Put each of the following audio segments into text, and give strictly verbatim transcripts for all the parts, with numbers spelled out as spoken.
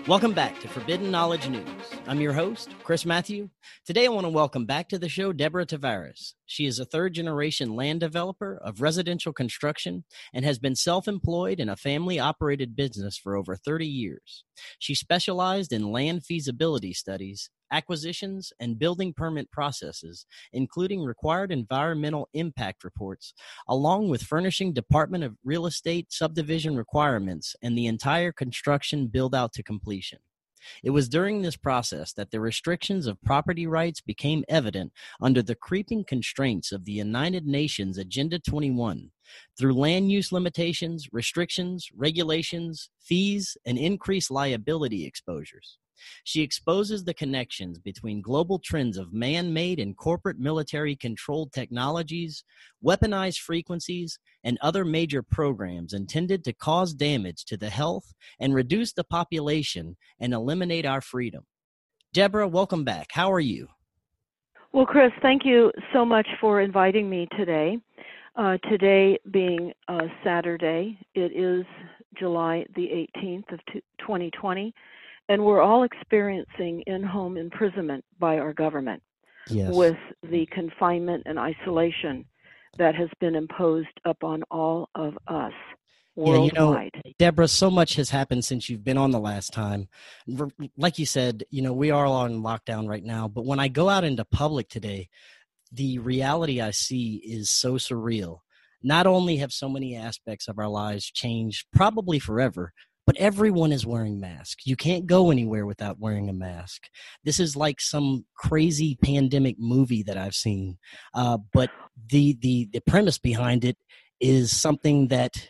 Welcome back to Forbidden Knowledge News. I'm your host, Chris Matthew. Today I want to welcome back to the show Deborah Tavares. She is a third-generation land developer of residential construction and has been self-employed in a family-operated business for over thirty years. She specialized in land feasibility studies, acquisitions, and building permit processes, including required environmental impact reports, along with furnishing Department of Real Estate subdivision requirements and the entire construction build-out to completion. It was during this process that the restrictions of property rights became evident under the creeping constraints of the United Nations Agenda twenty-one. Through land use limitations, restrictions, regulations, fees, and increased liability exposures. She exposes the connections between global trends of man-made and corporate military-controlled technologies, weaponized frequencies, and other major programs intended to cause damage to the health and reduce the population and eliminate our freedom. Deborah, welcome back. How are you? Well, Chris, thank you so much for inviting me today. Uh, today being uh, Saturday, it is July the eighteenth of twenty twenty. And we're all experiencing in-home imprisonment by our government yes. with the confinement and isolation that has been imposed upon all of us worldwide. Yeah, you know, Deborah, so much has happened since you've been on the last time. Like you said, you know, we are on lockdown right now, but when I go out into public today, the reality I see is so surreal. Not only have so many aspects of our lives changed, probably forever, but everyone is wearing masks. You can't go anywhere without wearing a mask. This is like some crazy pandemic movie that I've seen. Uh, but the, the the premise behind it is something that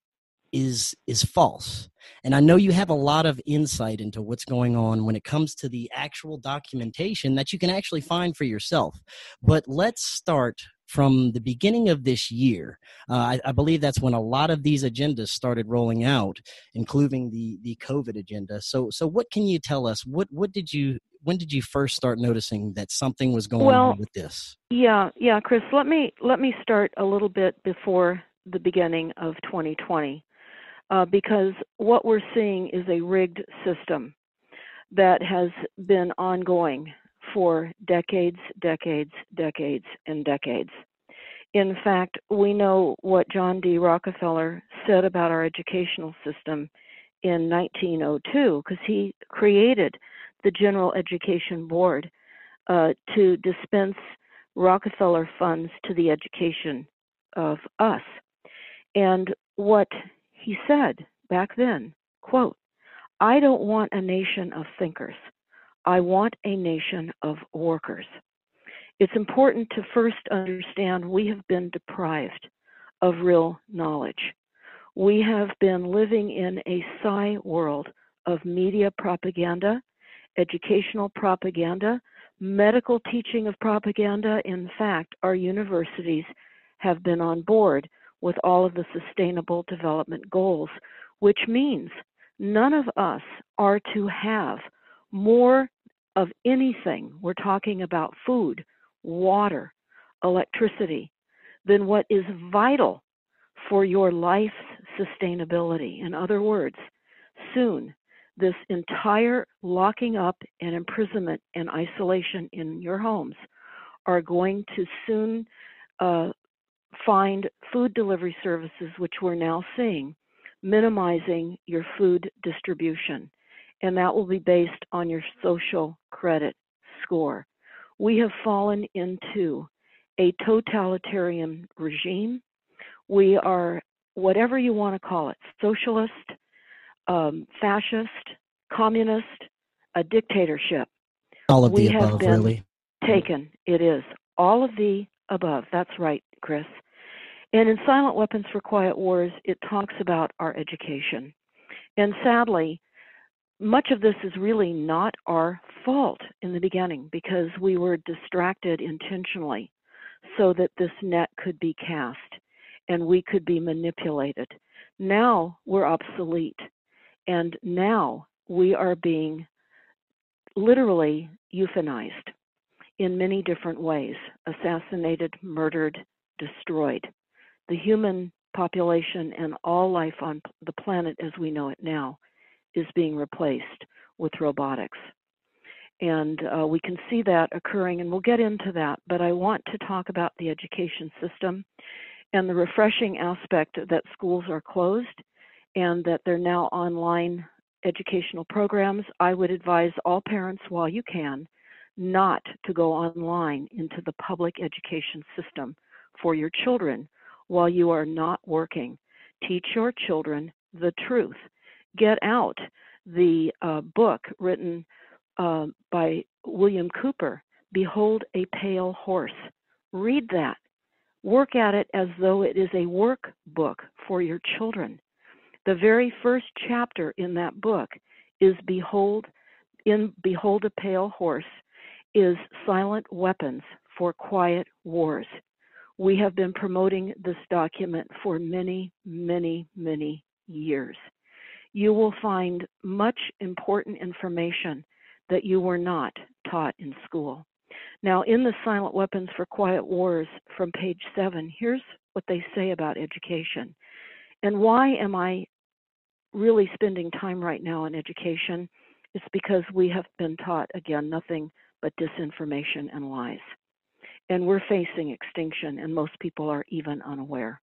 is is false. And I know you have a lot of insight into what's going on when it comes to the actual documentation that you can actually find for yourself. But let's start from the beginning of this year. Uh, I, I believe that's when a lot of these agendas started rolling out, including the the COVID agenda. So, so what can you tell us? What what did you when did you first start noticing that something was going well, on with this? Yeah, yeah, Chris. Let me let me start a little bit before the beginning of twenty twenty, uh, because what we're seeing is a rigged system that has been ongoing for decades, decades, decades, and decades. In fact, we know what John D. Rockefeller said about our educational system in nineteen oh two, because he created the General Education Board uh, to dispense Rockefeller funds to the education of us. And what he said back then, quote, "I don't want a nation of thinkers. I want a nation of workers." It's important to first understand we have been deprived of real knowledge. We have been living in a psi world of media propaganda, educational propaganda, medical teaching of propaganda. In fact, our universities have been on board with all of the Sustainable Development Goals, which means none of us are to have more of anything. We're talking about food, water, electricity, than what is vital for your life's sustainability. In other words, soon, this entire locking up and imprisonment and isolation in your homes are going to soon uh, find food delivery services, which we're now seeing, minimizing your food distribution. And that will be based on your social credit score. We have fallen into a totalitarian regime. We are, whatever you want to call it, socialist, um, fascist, communist, a dictatorship. All of we the have above, been really. Taken. It is. All of the above. That's right, Chris. And in Silent Weapons for Quiet Wars, it talks about our education. And sadly, much of this is really not our fault in the beginning, because we were distracted intentionally so that this net could be cast and we could be manipulated. Now we're obsolete, and now we are being literally euthanized in many different ways: assassinated, murdered, destroyed. The human population and all life on the planet as we know it now is being replaced with robotics. And uh, we can see that occurring, and we'll get into that. But I want to talk about the education system and the refreshing aspect that schools are closed and that they're now online educational programs. I would advise all parents, while you can, not to go online into the public education system for your children while you are not working. Teach your children the truth. Get out the uh, book written uh, by William Cooper, Behold a Pale Horse. Read that. Work at it as though it is a workbook for your children. The very first chapter in that book is Behold, in Behold a Pale Horse, is Silent Weapons for Quiet Wars. We have been promoting this document for many, many, many years. You will find much important information that you were not taught in school. Now, in the Silent Weapons for Quiet Wars from page seven, here's what they say about education. And why am I really spending time right now on education? It's because we have been taught, again, nothing but disinformation and lies. And we're facing extinction, and most people are even unaware.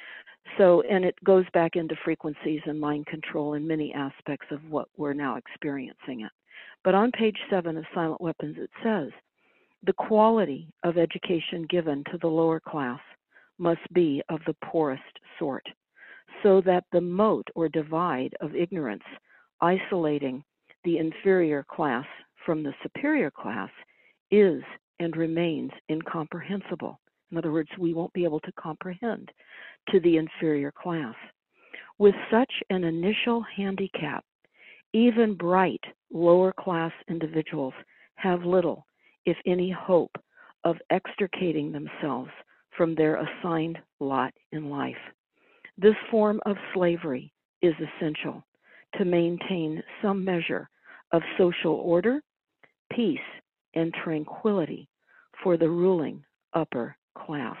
So, and it goes back into frequencies and mind control in many aspects of what we're now experiencing it. But on page seven of Silent Weapons, it says, the quality of education given to the lower class must be of the poorest sort, so that the moat or divide of ignorance isolating the inferior class from the superior class is and remains incomprehensible. In other words, we won't be able to comprehend to the inferior class. With such an initial handicap, even bright lower class individuals have little, if any, hope of extricating themselves from their assigned lot in life. This form of slavery is essential to maintain some measure of social order, peace, and tranquility for the ruling upper class.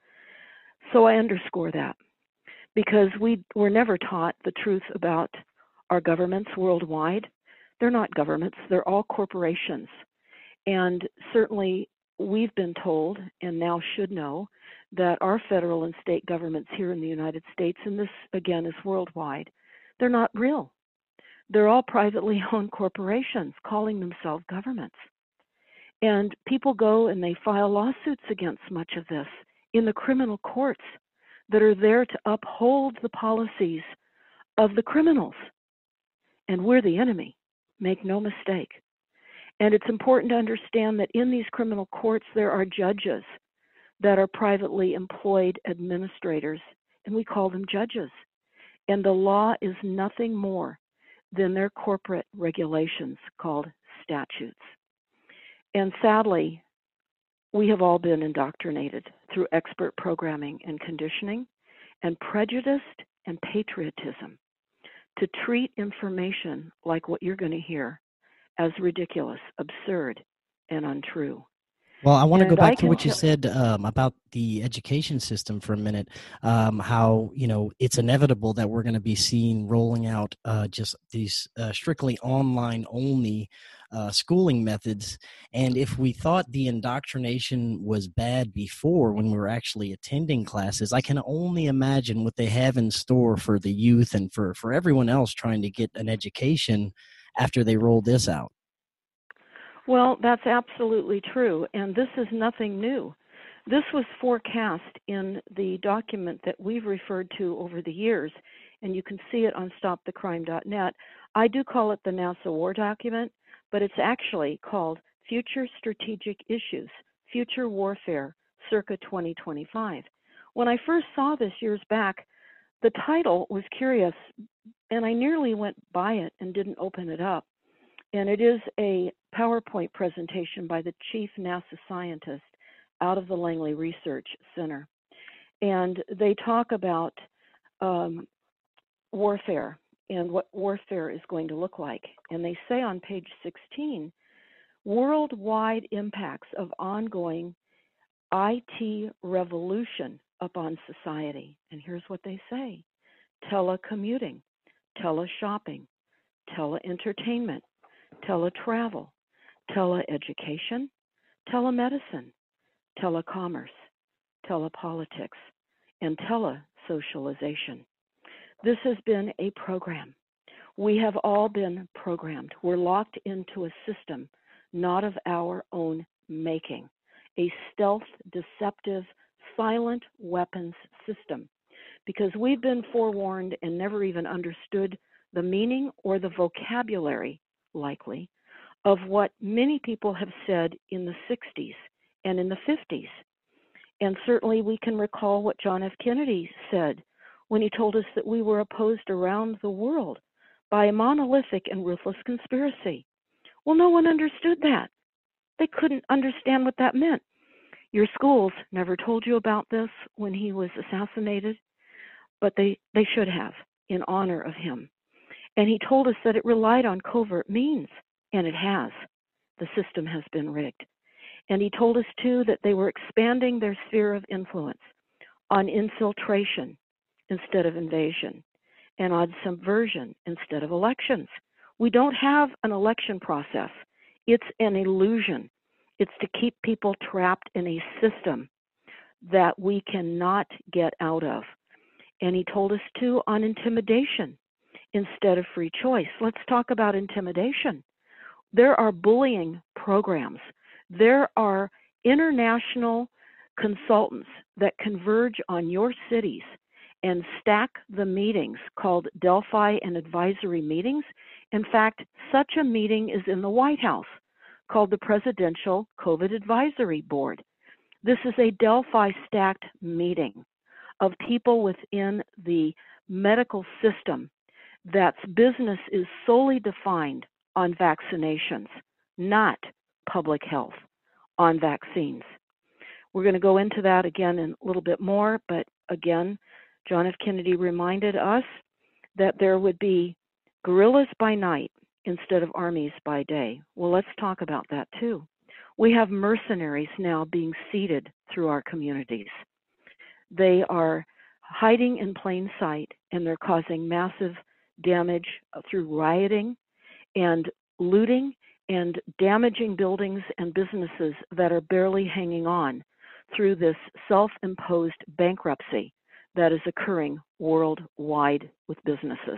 So I underscore that because we were never taught the truth about our governments worldwide. They're not governments, they're all corporations. And certainly we've been told, and now should know, that our federal and state governments here in the United States, and this again is worldwide, they're not real. They're all privately owned corporations calling themselves governments. And people go and they file lawsuits against much of this in the criminal courts that are there to uphold the policies of the criminals. And we're the enemy, make no mistake. And it's important to understand that in these criminal courts, there are judges that are privately employed administrators, and we call them judges. And the law is nothing more than their corporate regulations called statutes. And sadly, we have all been indoctrinated through expert programming and conditioning and prejudiced and patriotism to treat information like what you're going to hear as ridiculous, absurd, and untrue. Well, I want to And go back I to what you tell- said um, about the education system for a minute. Um, how you know it's inevitable that we're going to be seeing rolling out uh, just these uh, strictly online only uh, schooling methods. And if we thought the indoctrination was bad before, when we were actually attending classes, I can only imagine what they have in store for the youth and for for everyone else trying to get an education after they roll this out. Well, that's absolutely true, and this is nothing new. This was forecast in the document that we've referred to over the years, and you can see it on stop the crime dot net. I do call it the NASA War Document, but it's actually called Future Strategic Issues, Future Warfare, circa twenty twenty-five. When I first saw this years back, the title was curious, and I nearly went by it and didn't open it up. And it is a PowerPoint presentation by the chief NASA scientist out of the Langley Research Center. And they talk about um, warfare and what warfare is going to look like. And they say on page sixteen, worldwide impacts of ongoing I T revolution upon society. And here's what they say: telecommuting, teleshopping, teleentertainment, teletravel, teleeducation, telemedicine, telecommerce, telepolitics, and telesocialization. This has been a program. We have all been programmed. We're locked into a system not of our own making, a stealth, deceptive, silent weapons system, because we've been forewarned and never even understood the meaning or the vocabulary, likely, of what many people have said in the sixties and in the fifties. And certainly we can recall what John F. Kennedy said when he told us that we were opposed around the world by a monolithic and ruthless conspiracy. Well, no one understood that. They couldn't understand what that meant. Your schools never told you about this when he was assassinated, but they, they should have, in honor of him. And he told us that it relied on covert means, and it has. The system has been rigged. And he told us, too, that they were expanding their sphere of influence on infiltration instead of invasion, and on subversion instead of elections. We don't have an election process. It's an illusion. It's to keep people trapped in a system that we cannot get out of. And he told us, too, on intimidation instead of free choice. Let's talk about intimidation. There are bullying programs. There are international consultants that converge on your cities and stack the meetings called Delphi and advisory meetings. In fact, such a meeting is in the White House called the Presidential COVID Advisory Board. This is a Delphi stacked meeting of people within the medical system that's business is solely defined on vaccinations, not public health, on vaccines. We're going to go into that again in a little bit more, but again, John F. Kennedy reminded us that there would be guerrillas by night instead of armies by day. Well, let's talk about that too. We have mercenaries now being seeded through our communities. They are hiding in plain sight, and they're causing massive damage through rioting and looting and damaging buildings and businesses that are barely hanging on through this self-imposed bankruptcy that is occurring worldwide with businesses.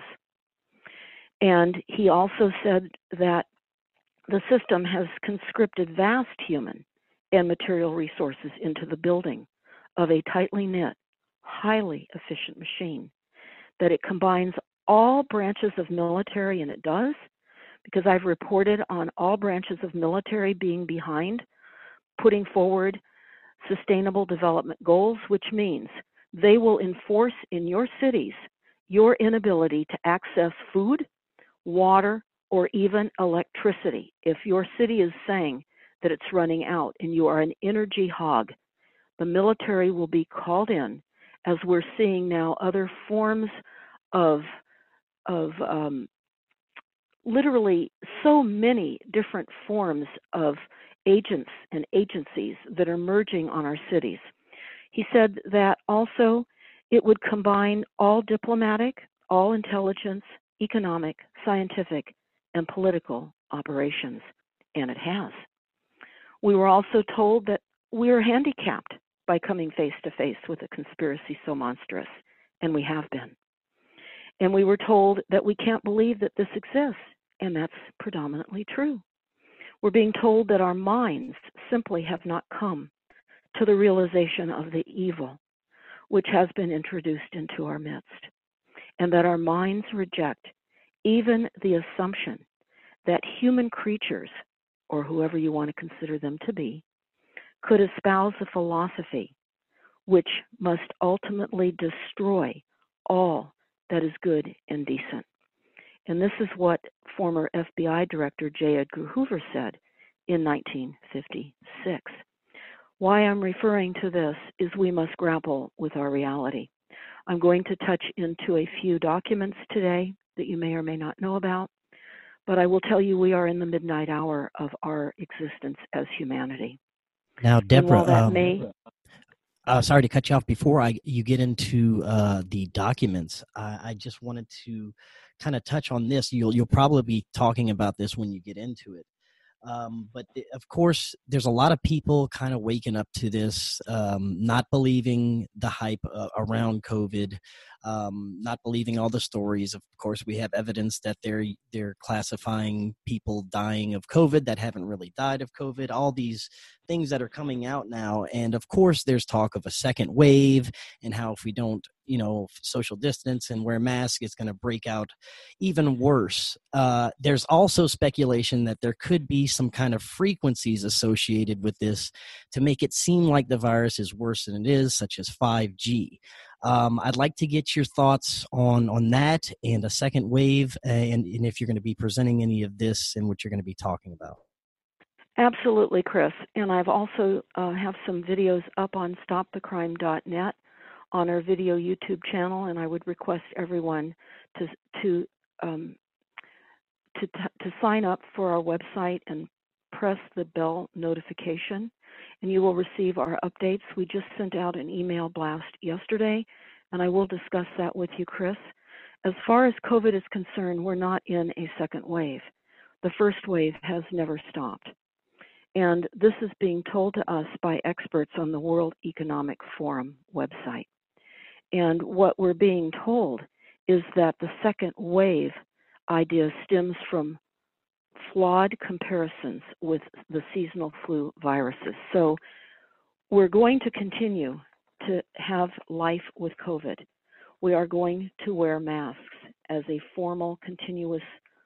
And he also said that the system has conscripted vast human and material resources into the building of a tightly knit, highly efficient machine, that it combines all branches of military, and it does, because I've reported on all branches of military being behind putting forward sustainable development goals, which means they will enforce in your cities your inability to access food, water, or even electricity. If your city is saying that it's running out and you are an energy hog, the military will be called in, as we're seeing now other forms of, of um, literally so many different forms of agents and agencies that are merging on our cities. He said that also it would combine all diplomatic, all intelligence, economic, scientific, and political operations, and it has. We were also told that we are handicapped by coming face to face with a conspiracy so monstrous, and we have been. And we were told that we can't believe that this exists, and that's predominantly true. We're being told that our minds simply have not come to the realization of the evil which has been introduced into our midst, and that our minds reject even the assumption that human creatures, or whoever you want to consider them to be, could espouse a philosophy which must ultimately destroy all that is good and decent. And this is what former F B I Director J. Edgar Hoover said in nineteen fifty-six. Why I'm referring to this is we must grapple with our reality. I'm going to touch into a few documents today that you may or may not know about, but I will tell you we are in the midnight hour of our existence as humanity. Now, Deborah, that um, may... uh, sorry to cut you off before I you get into uh, the documents. I, I just wanted to kind of touch on this. You'll you'll probably be talking about this when you get into it. Um, but th- of course, there's a lot of people kind of waking up to this, um, not believing the hype uh, around COVID, um, not believing all the stories. Of course, we have evidence that they're they're classifying people dying of COVID that haven't really died of COVID. All these things that are coming out now, and of course, there's talk of a second wave and how if we don't, you know, social distance and wear masks, it's going to break out even worse. Uh, there's also speculation that there could be some kind of frequencies associated with this to make it seem like the virus is worse than it is, such as five G. Um, I'd like to get your thoughts on, on that and a second wave, and, and if you're going to be presenting any of this and what you're going to be talking about. Absolutely, Chris. And I've also uh, have some videos up on stop the crime dot net on our video YouTube channel, and I would request everyone to to um, to to sign up for our website and press the bell notification, and you will receive our updates. We just sent out an email blast yesterday, and I will discuss that with you, Chris. As far as COVID is concerned, we're not in a second wave. The first wave has never stopped. And this is being told to us by experts on the World Economic Forum website. And what we're being told is that the second wave idea stems from flawed comparisons with the seasonal flu viruses. So we're going to continue to have life with COVID. We are going to wear masks as a formal, continuous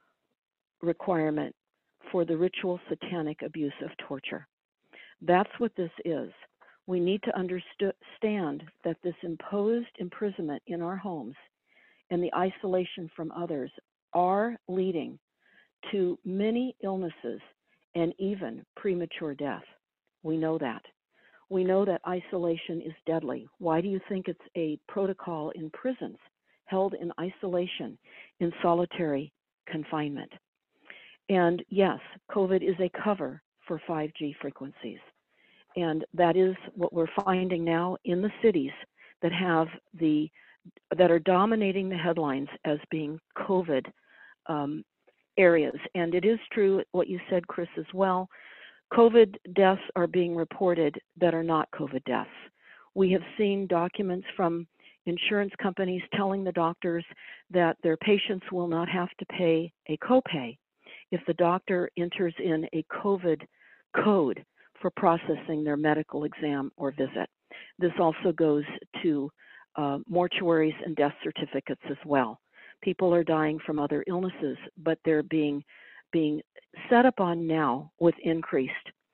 requirement for the ritual satanic abuse of torture. That's what this is. We need to understand that this imposed imprisonment in our homes and the isolation from others are leading to many illnesses and even premature death. We know that. We know that isolation is deadly. Why do you think it's a protocol in prisons held in isolation, in solitary confinement? And yes, COVID is a cover for five G frequencies. And that is what we're finding now in the cities that have the, that are dominating the headlines as being COVID um, areas. And it is true what you said, Chris, as well. COVID deaths are being reported that are not COVID deaths. We have seen documents from insurance companies telling the doctors that their patients will not have to pay a copay if the doctor enters in a COVID code for processing their medical exam or visit. This also goes to uh, mortuaries and death certificates as well. People are dying from other illnesses, but they're being being set up on now with increased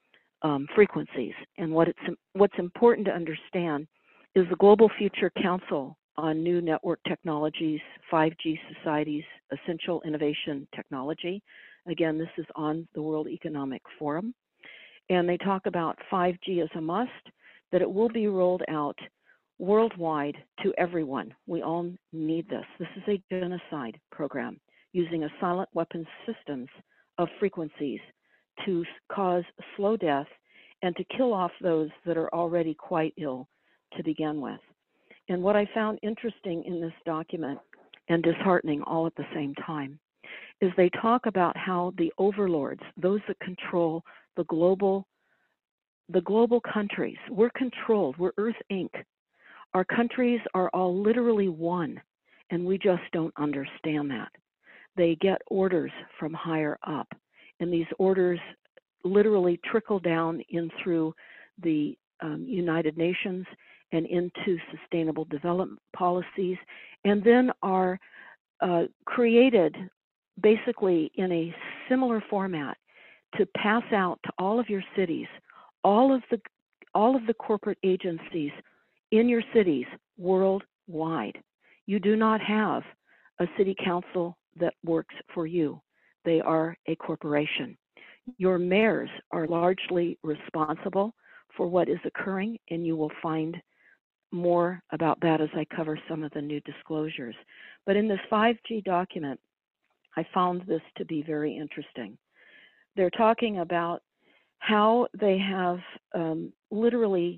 um, frequencies. And what it's what's important to understand is the Global Future Council on New Network Technologies, five G Society's Essential Innovation Technology. Again, this is on the World Economic Forum. And they talk about five G as a must, that it will be rolled out worldwide to everyone. We all need this. This is a genocide program using a silent weapons systems of frequencies to cause slow death and to kill off those that are already quite ill to begin with. And what I found interesting in this document, and disheartening all at the same time, is they talk about how the overlords, those that control the global, the global countries, we're controlled, we're Earth Incorporated. Our countries are all literally one, and we just don't understand that. They get orders from higher up, and these orders literally trickle down in through the um, United Nations and into sustainable development policies, and then are uh, created basically in a similar format to pass out to all of your cities, all of the all of the corporate agencies in your cities worldwide. You do not have a city council that works for you. They are a corporation. Your mayors are largely responsible for what is occurring, and you will find more about that as I cover some of the new disclosures. But in this five G document, I found this to be very interesting. They're talking about how they have um, literally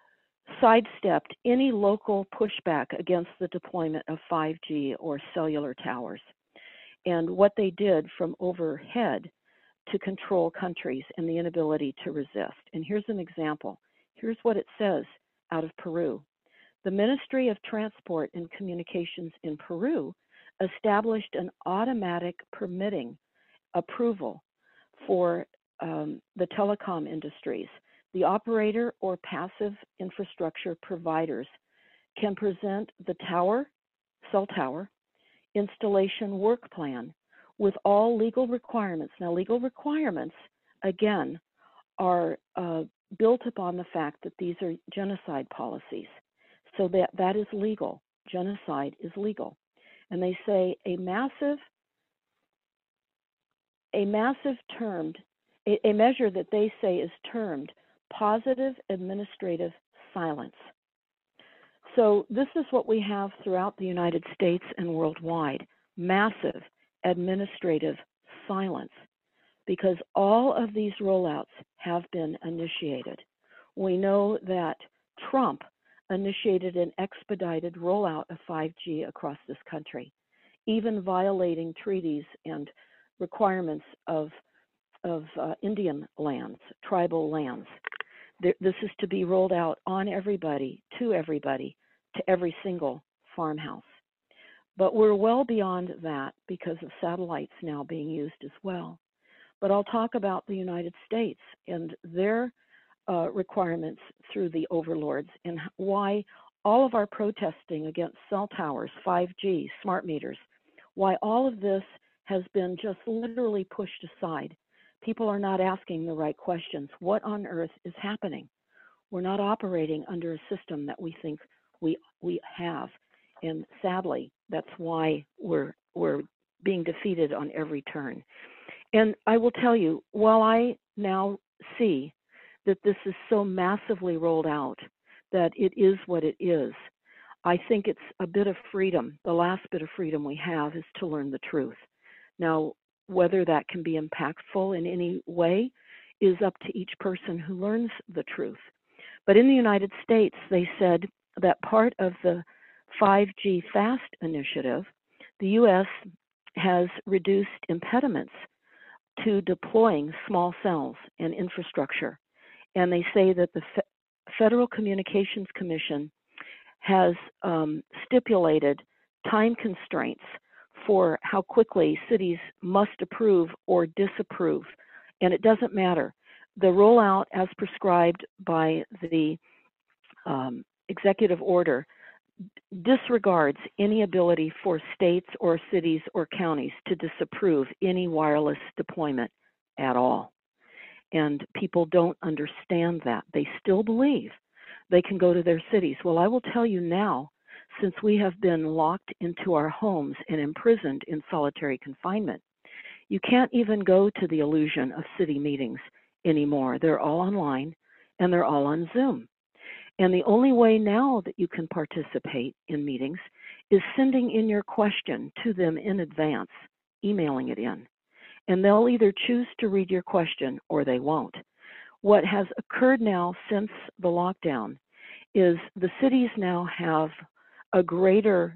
sidestepped any local pushback against the deployment of five G or cellular towers. and what they did from overhead to control countries and the inability to resist. And here's an example. Here's what it says out of Peru. The Ministry of Transport and Communications in Peru established an automatic permitting approval for um, the telecom industries. The operator or passive infrastructure providers can present the tower, cell tower, installation work plan with all legal requirements. Now, legal requirements, again, are uh, built upon the fact that these are genocide policies. So that, that is legal. Genocide is legal. And they say a massive, a massive termed, a, a measure that they say is termed positive administrative silence. So this is what we have throughout the United States and worldwide, massive administrative silence, because all of these rollouts have been initiated. We know that Trump initiated an expedited rollout of five G across this country, even violating treaties and requirements of, of uh, Indian lands, tribal lands. There, this is to be rolled out on everybody, to everybody, to every single farmhouse. But we're well beyond that because of satellites now being used as well. But I'll talk about the United States and their uh, requirements through the overlords and why all of our protesting against cell towers, five G, smart meters, why all of this has been just literally pushed aside. People are not asking the right questions. What on earth is happening? We're not operating under a system that we think we we have. And sadly, that's why we're we're being defeated on every turn. And I will tell you, while I now see that this is so massively rolled out, that it is what it is, I think it's a bit of freedom. The last bit of freedom we have is to learn the truth. Now, whether that can be impactful in any way is up to each person who learns the truth. But in the United States, they said that part of the five G FAST initiative, the U S has reduced impediments to deploying small cells and infrastructure. And they say that the Fe- Federal Communications Commission has um, stipulated time constraints for how quickly cities must approve or disapprove. And it doesn't matter. The rollout as prescribed by the um, executive order disregards any ability for states or cities or counties to disapprove any wireless deployment at all. And people don't understand that. They still believe they can go to their cities. Well, I will tell you now, since we have been locked into our homes and imprisoned in solitary confinement, you can't even go to the illusion of city meetings anymore. They're all online and they're all on Zoom. And the only way now that you can participate in meetings is sending in your question to them in advance, emailing it in. And they'll either choose to read your question or they won't. What has occurred now since the lockdown is the cities now have a greater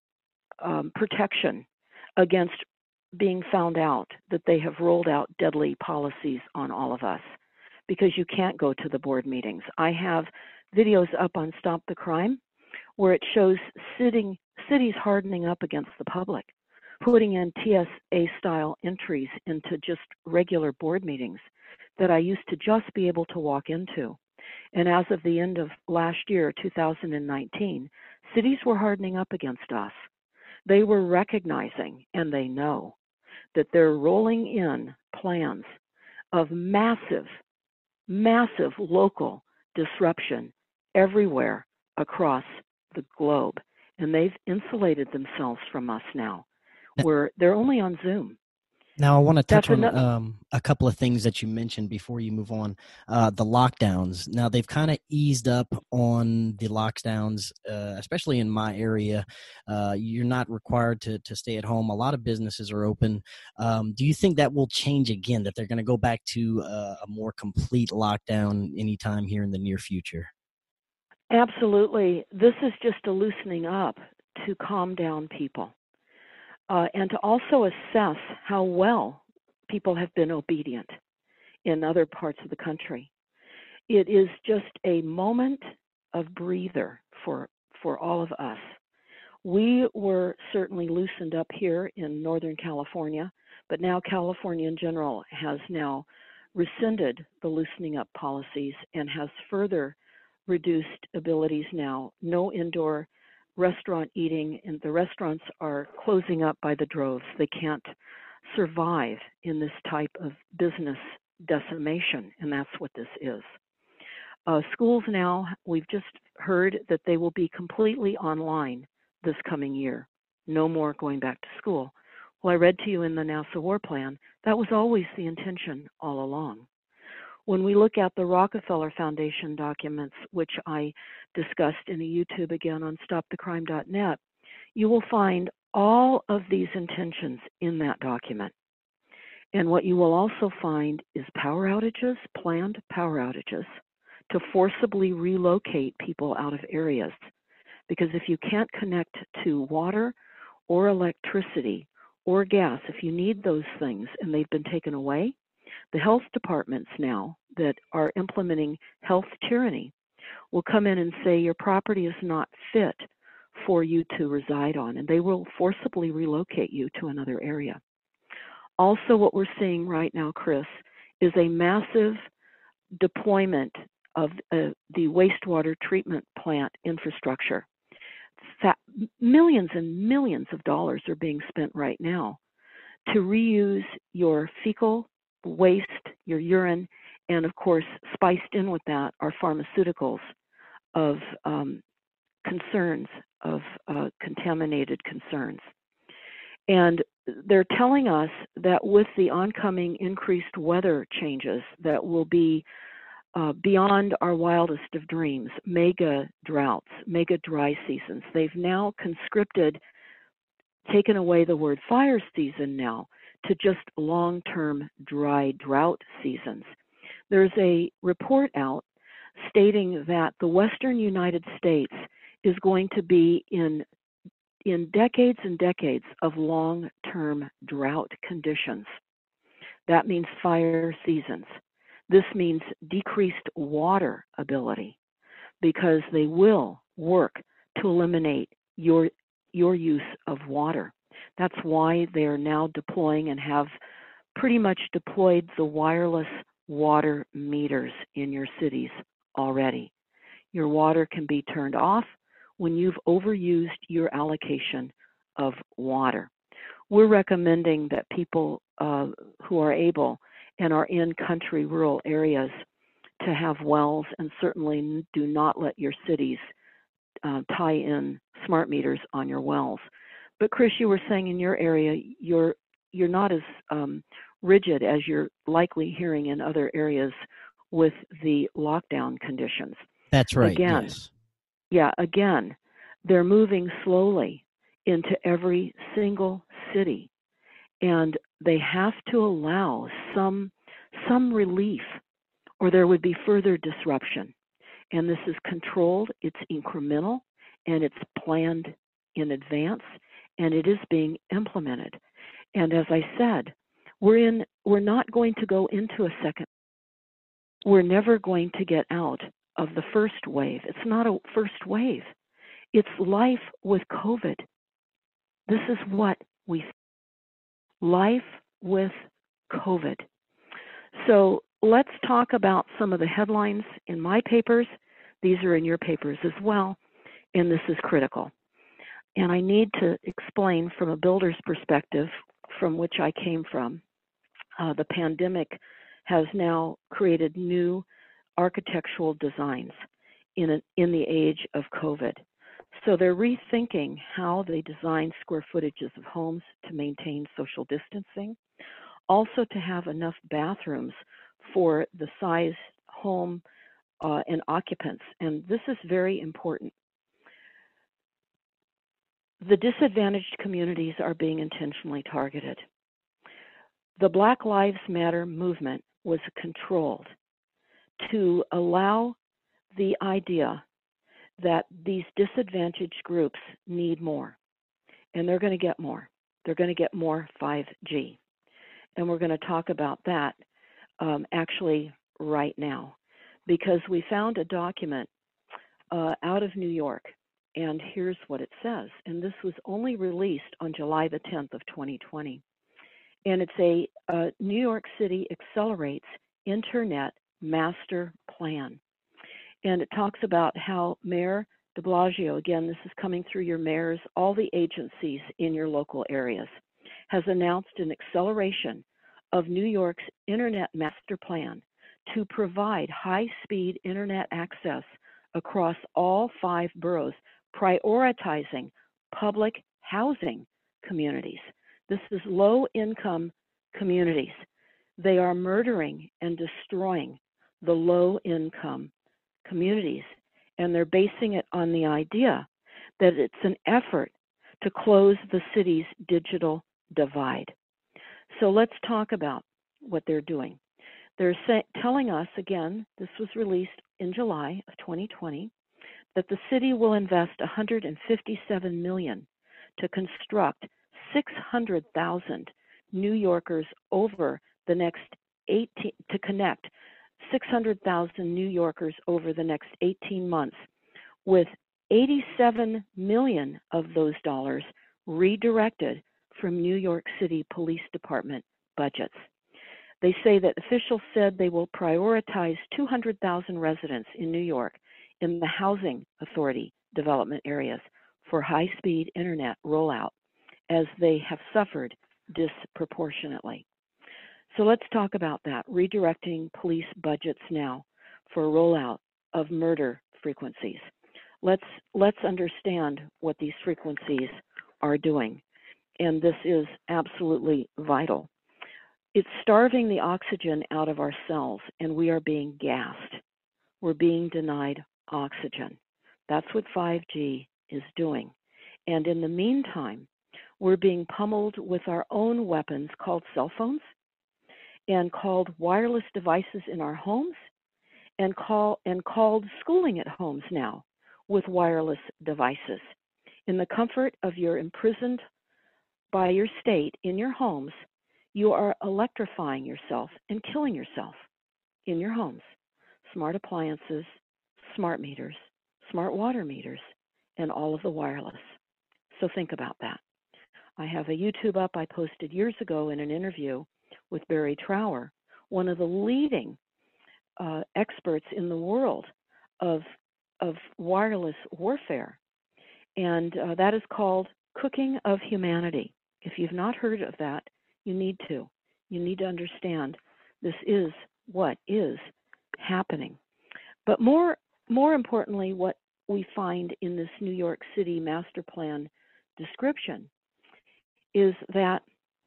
um, protection against being found out that they have rolled out deadly policies on all of us, because you can't go to the board meetings. I have videos up on Stop the Crime where it shows sitting, cities hardening up against the public, putting in T S A-style entries into just regular board meetings that I used to just be able to walk into. And as of the end of last year, two thousand nineteen, cities were hardening up against us. They were recognizing, and they know, that they're rolling in plans of massive, massive local disruption everywhere across the globe. And they've insulated themselves from us now. We're, they're only on Zoom. Now, I want to touch That's on enough. um, a couple of things that you mentioned before you move on. Uh, the lockdowns. Now, they've kind of eased up on the lockdowns, uh, especially in my area. Uh, you're not required to, to stay at home. A lot of businesses are open. Um, do you think that will change again, that they're going to go back to uh, a more complete lockdown anytime here in the near future? Absolutely. This is just a loosening up to calm down people. uh, and to also assess how well people have been obedient in other parts of the country. It is just a moment of breather for, for all of us. We were certainly loosened up here in Northern California, but now California in general has now rescinded the loosening up policies and has further reduced abilities now. No indoor restaurant eating, and the restaurants are closing up by the droves. They can't survive in this type of business decimation, and that's what this is. Uh, schools now, we've just heard that they will be completely online this coming year. No more going back to school. Well, I read to you in the NASA War Plan, that was always the intention all along. When we look at the Rockefeller Foundation documents, which I discussed in a YouTube again on stop the crime dot net, you will find all of these intentions in that document. And what you will also find is power outages, planned power outages, to forcibly relocate people out of areas. Because if you can't connect to water or electricity or gas, if you need those things and they've been taken away, the health departments now that are implementing health tyranny will come in and say your property is not fit for you to reside on, and they will forcibly relocate you to another area. Also, what we're seeing right now, Chris, is a massive deployment of uh, the wastewater treatment plant infrastructure. That millions and millions of dollars are being spent right now to reuse your fecal waste, your urine, and of course, spiced in with that are pharmaceuticals of um, concerns, of uh, contaminated concerns. And they're telling us that with the oncoming increased weather changes that will be uh, beyond our wildest of dreams, mega droughts, mega dry seasons, they've now conscripted, taken away the word fire season now to just long-term dry drought seasons. There's a report out stating that the western United States is going to be in in decades and decades of long-term drought conditions. That means fire seasons. This means decreased water ability because they will work to eliminate your, your use of water. That's why they're now deploying and have pretty much deployed the wireless water meters in your cities already. Your water can be turned off when you've overused your allocation of water. We're recommending that people uh, who are able and are in country rural areas to have wells, and certainly do not let your cities uh, tie in smart meters on your wells. But Chris, you were saying in your area, you're you're not as um, rigid as you're likely hearing in other areas with the lockdown conditions. That's right. Again, yes. yeah, again, they're moving slowly into every single city, and they have to allow some some relief, or there would be further disruption. And this is controlled, it's incremental, and it's planned in advance, and it is being implemented. And as I said, we're in we're not going to go into a second. We're never going to get out of the first wave. It's not a first wave. It's life with COVID. This is what we life with COVID. So let's talk about some of the headlines in my papers. These are in your papers as well, and this is critical. And I need to explain from a builder's perspective from which I came from. Uh, the pandemic has now created new architectural designs in, a, in the age of COVID. So they're rethinking how they design square footages of homes to maintain social distancing, also to have enough bathrooms for the size home uh, and occupants. And this is very important. The disadvantaged communities are being intentionally targeted. The Black Lives Matter movement was controlled to allow the idea that these disadvantaged groups need more, and they're going to get more. They're going to get more five G. And we're going to talk about that um, actually right now, because we found a document uh, out of New York, and here's what it says. And this was only released on July the tenth of twenty twenty. And it's a uh, New York City Accelerates Internet Master Plan. And it talks about how Mayor de Blasio, again, this is coming through your mayors, all the agencies in your local areas, has announced an acceleration of New York's Internet Master Plan to provide high-speed Internet access across all five boroughs, prioritizing public housing communities. This is low-income communities. They are murdering and destroying the low-income communities, and they're basing it on the idea that it's an effort to close the city's digital divide. So let's talk about what they're doing. They're say, telling us, again, this was released in July of twenty twenty, that the city will invest one hundred fifty-seven million dollars to construct six hundred thousand New Yorkers over the next eighteen, to connect six hundred thousand New Yorkers over the next eighteen months, with eighty-seven million dollars of those dollars redirected from New York City Police Department budgets. They say that officials said they will prioritize two hundred thousand residents in New York in the Housing Authority development areas for high-speed internet rollout, as they have suffered disproportionately. So let's talk about that, redirecting police budgets now for rollout of murder frequencies. Let's, let's understand what these frequencies are doing, and this is absolutely vital. It's starving the oxygen out of our cells, and we are being gassed. We're being denied oxygen. That's what five G is doing. And in the meantime, we're being pummeled with our own weapons called cell phones and called wireless devices in our homes and, call, and called schooling at homes now with wireless devices. In the comfort of your imprisoned by your state in your homes, you are electrifying yourself and killing yourself in your homes. Smart appliances, smart meters, smart water meters, and all of the wireless. So think about that. I have a YouTube up I posted years ago in an interview with Barry Trower, one of the leading uh, experts in the world of, of wireless warfare. And uh, that is called Cooking of Humanity. If you've not heard of that, you need to. You need to understand this is what is happening. But more, more importantly, what we find in this New York City master plan description is that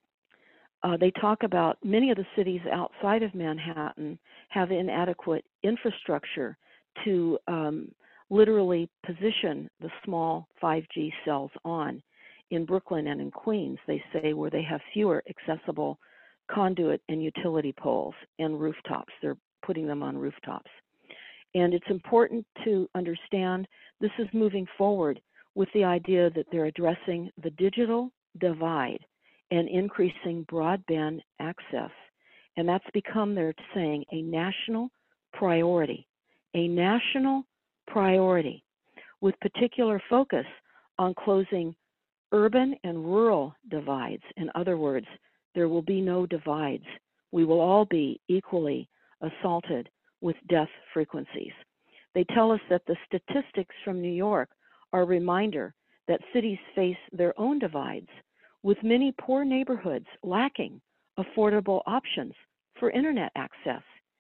uh, they talk about many of the cities outside of Manhattan have inadequate infrastructure to um, literally position the small five G cells on. In Brooklyn and in Queens, they say, where they have fewer accessible conduit and utility poles and rooftops. They're putting them on rooftops. And it's important to understand this is moving forward with the idea that they're addressing the digital divide and increasing broadband access. And that's become, they're saying, a national priority, a national priority with particular focus on closing urban and rural divides. In other words, there will be no divides. We will all be equally assaulted with death frequencies. They tell us that the statistics from New York are a reminder that cities face their own divides, with many poor neighborhoods lacking affordable options for internet access.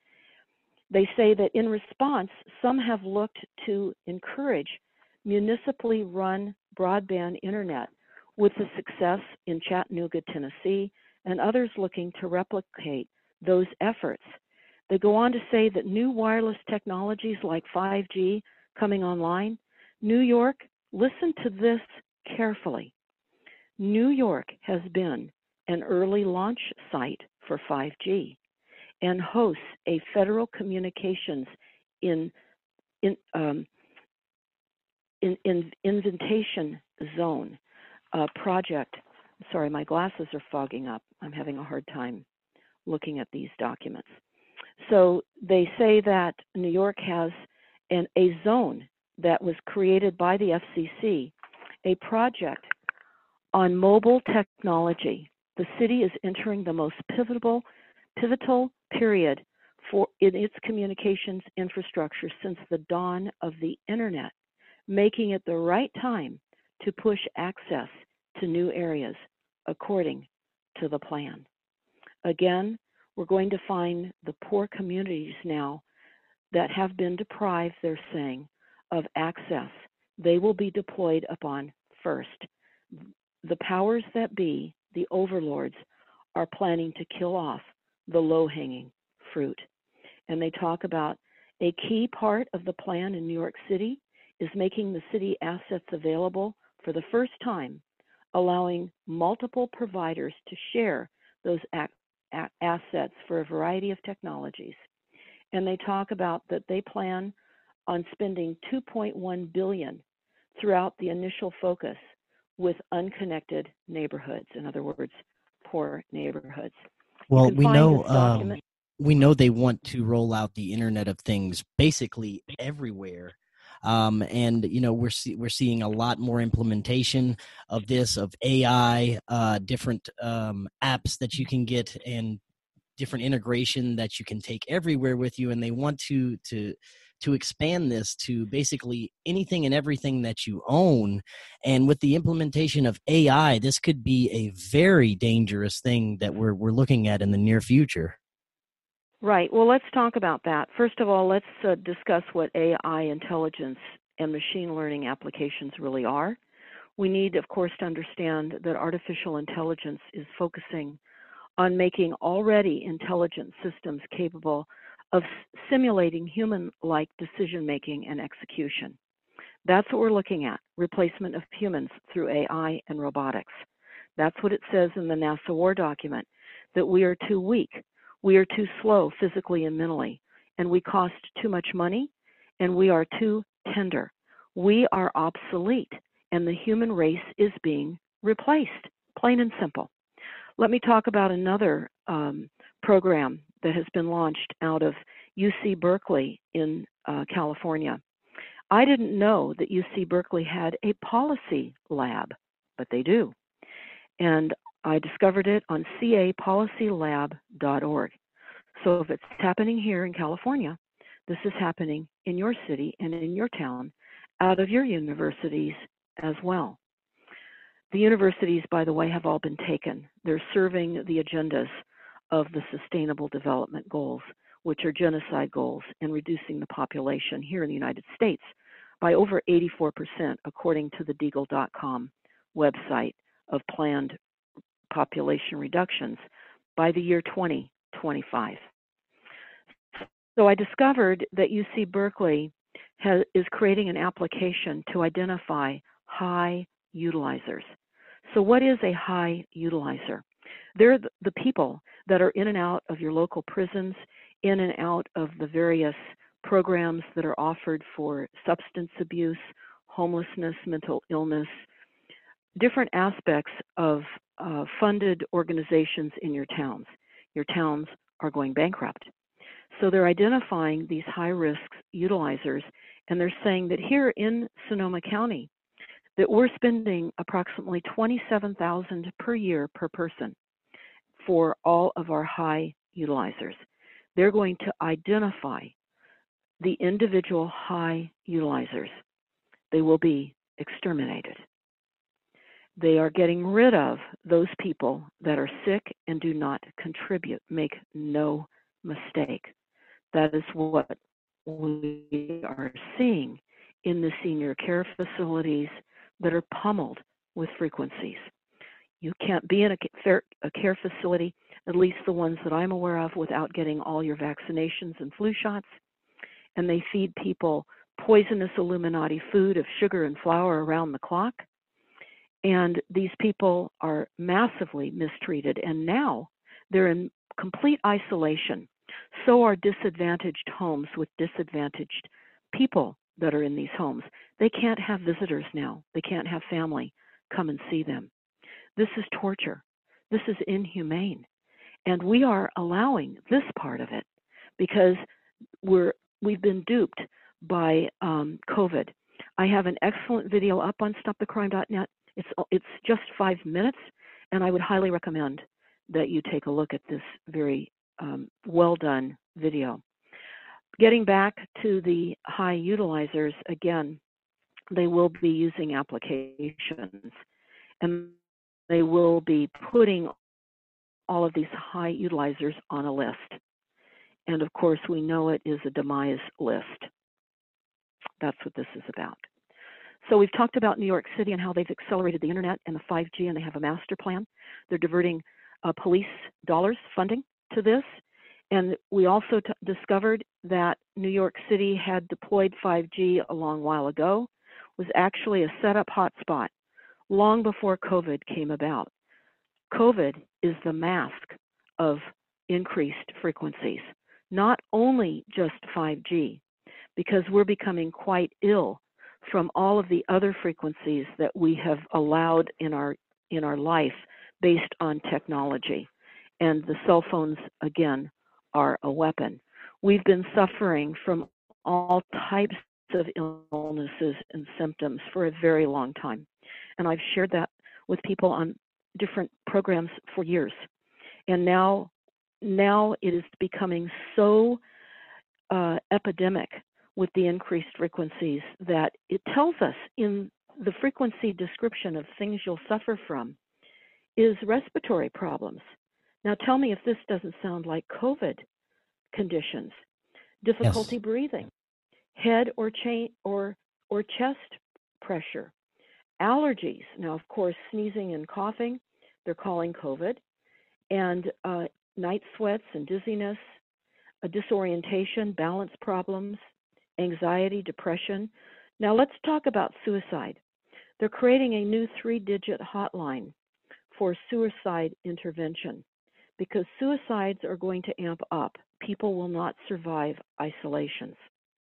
They say that in response, some have looked to encourage municipally run broadband internet, with the success in Chattanooga, Tennessee, and others looking to replicate those efforts. They go on to say that new wireless technologies like five G coming online, New York, listen to this carefully. New York has been an early launch site for five G and hosts a federal communications in, in, um, in, in invitation zone uh, project sorry, my glasses are fogging up. I'm having a hard time looking at these documents. So they say that New York has an, a zone that was created by the F C C, a project on mobile technology. The city is entering the most pivotal, pivotal period for in its communications infrastructure since the dawn of the internet, making it the right time to push access to new areas according to the plan. Again, we're going to find the poor communities now that have been deprived, they're saying, of access. They will be deployed upon first. The powers that be, the overlords, are planning to kill off the low-hanging fruit. And they talk about a key part of the plan in New York City is making the city assets available for the first time, allowing multiple providers to share those ac- a- assets for a variety of technologies. And they talk about that they plan on spending two point one billion dollars throughout the initial focus with unconnected neighborhoods, in other words, poor neighborhoods. Well, we know um, we know they want to roll out the Internet of Things basically everywhere. Um, and you know we're see, we're seeing a lot more implementation of this, of A I, uh, different um, apps that you can get, and different integration that you can take everywhere with you. And they want to to to expand this to basically anything and everything that you own. And with the implementation of A I, this could be a very dangerous thing that we're we're looking at in the near future. Right. Well, let's talk about that. First of all, let's uh, discuss what A I intelligence and machine learning applications really are. We need, of course, to understand that artificial intelligence is focusing on making already intelligent systems capable of simulating human-like decision-making and execution. That's what we're looking at, replacement of humans through A I and robotics. That's what it says in the NASA war document, that we are too weak. We are too slow physically and mentally, and we cost too much money, and we are too tender. We are obsolete, and the human race is being replaced, plain and simple. Let me talk about another um, program that has been launched out of U C Berkeley in uh, California. I didn't know that U C Berkeley had a policy lab, but they do. And I discovered it on c a policy lab dot org. So if it's happening here in California, this is happening in your city and in your town, out of your universities as well. The universities, by the way, have all been taken. They're serving the agendas of the Sustainable Development Goals, which are genocide goals, and reducing the population here in the United States by over eighty-four percent, according to the Deagle dot com website of planned population reductions by the year twenty twenty-five. So I discovered that U C Berkeley has, is creating an application to identify high utilizers. So what is a high utilizer? They're the people that are in and out of your local prisons, in and out of the various programs that are offered for substance abuse, homelessness, mental illness, different aspects of uh, funded organizations in your towns. Your towns are going bankrupt. So they're identifying these high-risk utilizers, and they're saying that here in Sonoma County, that we're spending approximately twenty-seven thousand dollars per year per person for all of our high utilizers. They're going to identify the individual high utilizers. They will be exterminated. They are getting rid of those people that are sick and do not contribute. Make no mistake. That is what we are seeing in the senior care facilities that are pummeled with frequencies. You can't be in a care facility, at least the ones that I'm aware of, without getting all your vaccinations and flu shots. And they feed people poisonous Illuminati food of sugar and flour around the clock. And these people are massively mistreated. And now they're in complete isolation. So are disadvantaged homes with disadvantaged people that are in these homes. They can't have visitors now. They can't have family come and see them. This is torture. This is inhumane. And we are allowing this part of it because we're, we've been duped by um, COVID. I have an excellent video up on stop the crime dot net. It's, it's just five minutes, and I would highly recommend that you take a look at this very um, well done video. Getting back to the high utilizers, again, they will be using applications, and they will be putting all of these high utilizers on a list. And of course, we know it is a demise list. That's what this is about. So we've talked about New York City and how they've accelerated the internet and the five G, and they have a master plan. They're diverting uh, police dollars funding to this. And we also t- discovered that New York City had deployed five G a long while ago, was actually a set-up hotspot long before COVID came about. COVID is the mask of increased frequencies, not only just five G, because we're becoming quite ill from all of the other frequencies that we have allowed in our in our life based on technology. And the cell phones, again, are a weapon. We've been suffering from all types of illnesses and symptoms for a very long time. And I've shared that with people on different programs for years. And now, now it is becoming so uh, epidemic with the increased frequencies that it tells us in the frequency description of things you'll suffer from is respiratory problems. Now tell me if this doesn't sound like COVID conditions. Difficulty Yes. breathing, head or chain or or chest pressure, allergies. Now, of course, sneezing and coughing, they're calling COVID, and uh, night sweats and dizziness, a disorientation, balance problems, anxiety, depression. Now let's talk about suicide. They're creating a new three-digit hotline for suicide intervention because suicides are going to amp up. People will not survive isolations.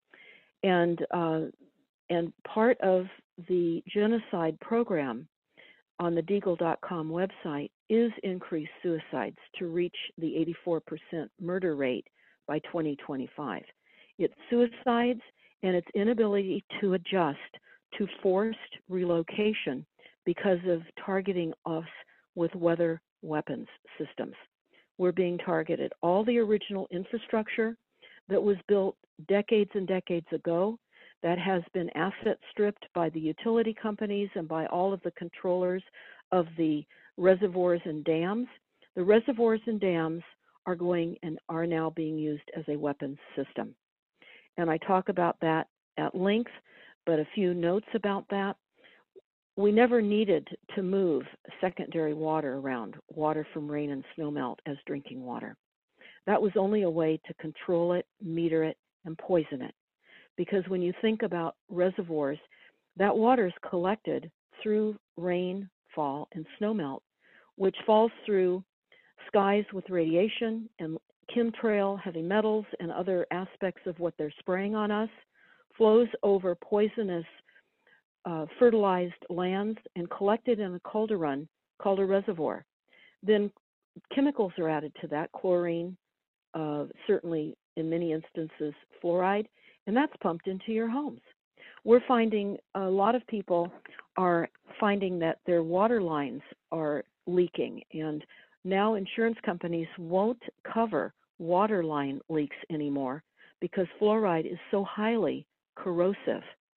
And, uh, and part of the genocide program on the deagle dot com website is increased suicides to reach the eighty-four percent murder rate by twenty twenty-five. It's suicides and its inability to adjust to forced relocation because of targeting us with weather weapons systems. We're being targeted. All the original infrastructure that was built decades and decades ago that has been asset stripped by the utility companies and by all of the controllers of the reservoirs and dams. The reservoirs and dams are going and are now being used as a weapons system. And I talk about that at length, but a few notes about that. We never needed to move secondary water around, water from rain and snowmelt as drinking water. That was only a way to control it, meter it, and poison it. Because when you think about reservoirs, that water is collected through rainfall and snowmelt, which falls through skies with radiation and chemtrail, heavy metals, and other aspects of what they're spraying on us, flows over poisonous uh, fertilized lands and collected in a cauldron called a reservoir. Then chemicals are added to that, chlorine, uh, certainly in many instances fluoride, and that's pumped into your homes. We're finding a lot of people are finding that their water lines are leaking, and now insurance companies won't cover water line leaks anymore because fluoride is so highly corrosive.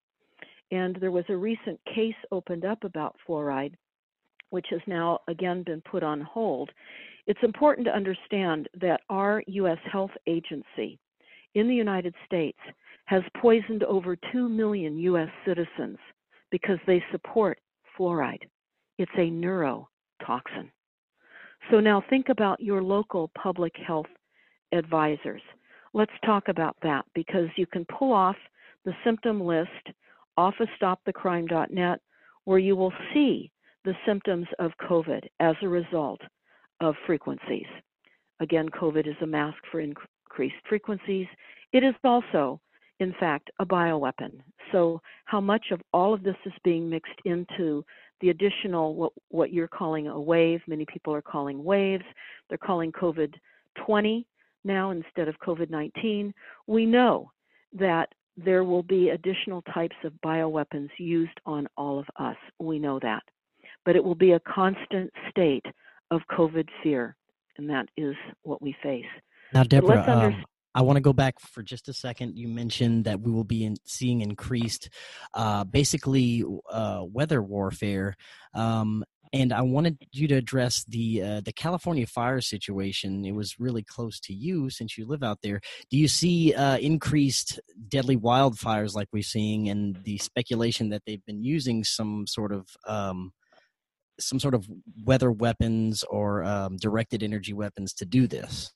And there was a recent case opened up about fluoride, which has now again been put on hold. It's important to understand that our U S Health Agency in the United States has poisoned over two million U S citizens because they support fluoride. It's a neurotoxin. So now think about your local public health advisors. Let's talk about that because you can pull off the symptom list off of stop the crime dot net where you will see the symptoms of COVID as a result of frequencies. Again, COVID is a mask for increased frequencies. It is also, in fact, a bioweapon. So how much of all of this is being mixed into the additional, what, what you're calling a wave, many people are calling waves, they're calling COVID twenty now instead of COVID nineteen. We know that there will be additional types of bioweapons used on all of us. We know that. But it will be a constant state of COVID fear, and that is what we face. Now, Deborah, um, I want to go back for just a second. You mentioned that we will be in, seeing increased, uh, basically, uh, weather warfare. Um, and I wanted you to address the uh, the California fire situation. It was really close to you since you live out there. Do you see uh, increased deadly wildfires like we're seeing, and the speculation that they've been using some sort of um, some sort of weather weapons or um, directed energy weapons to do this?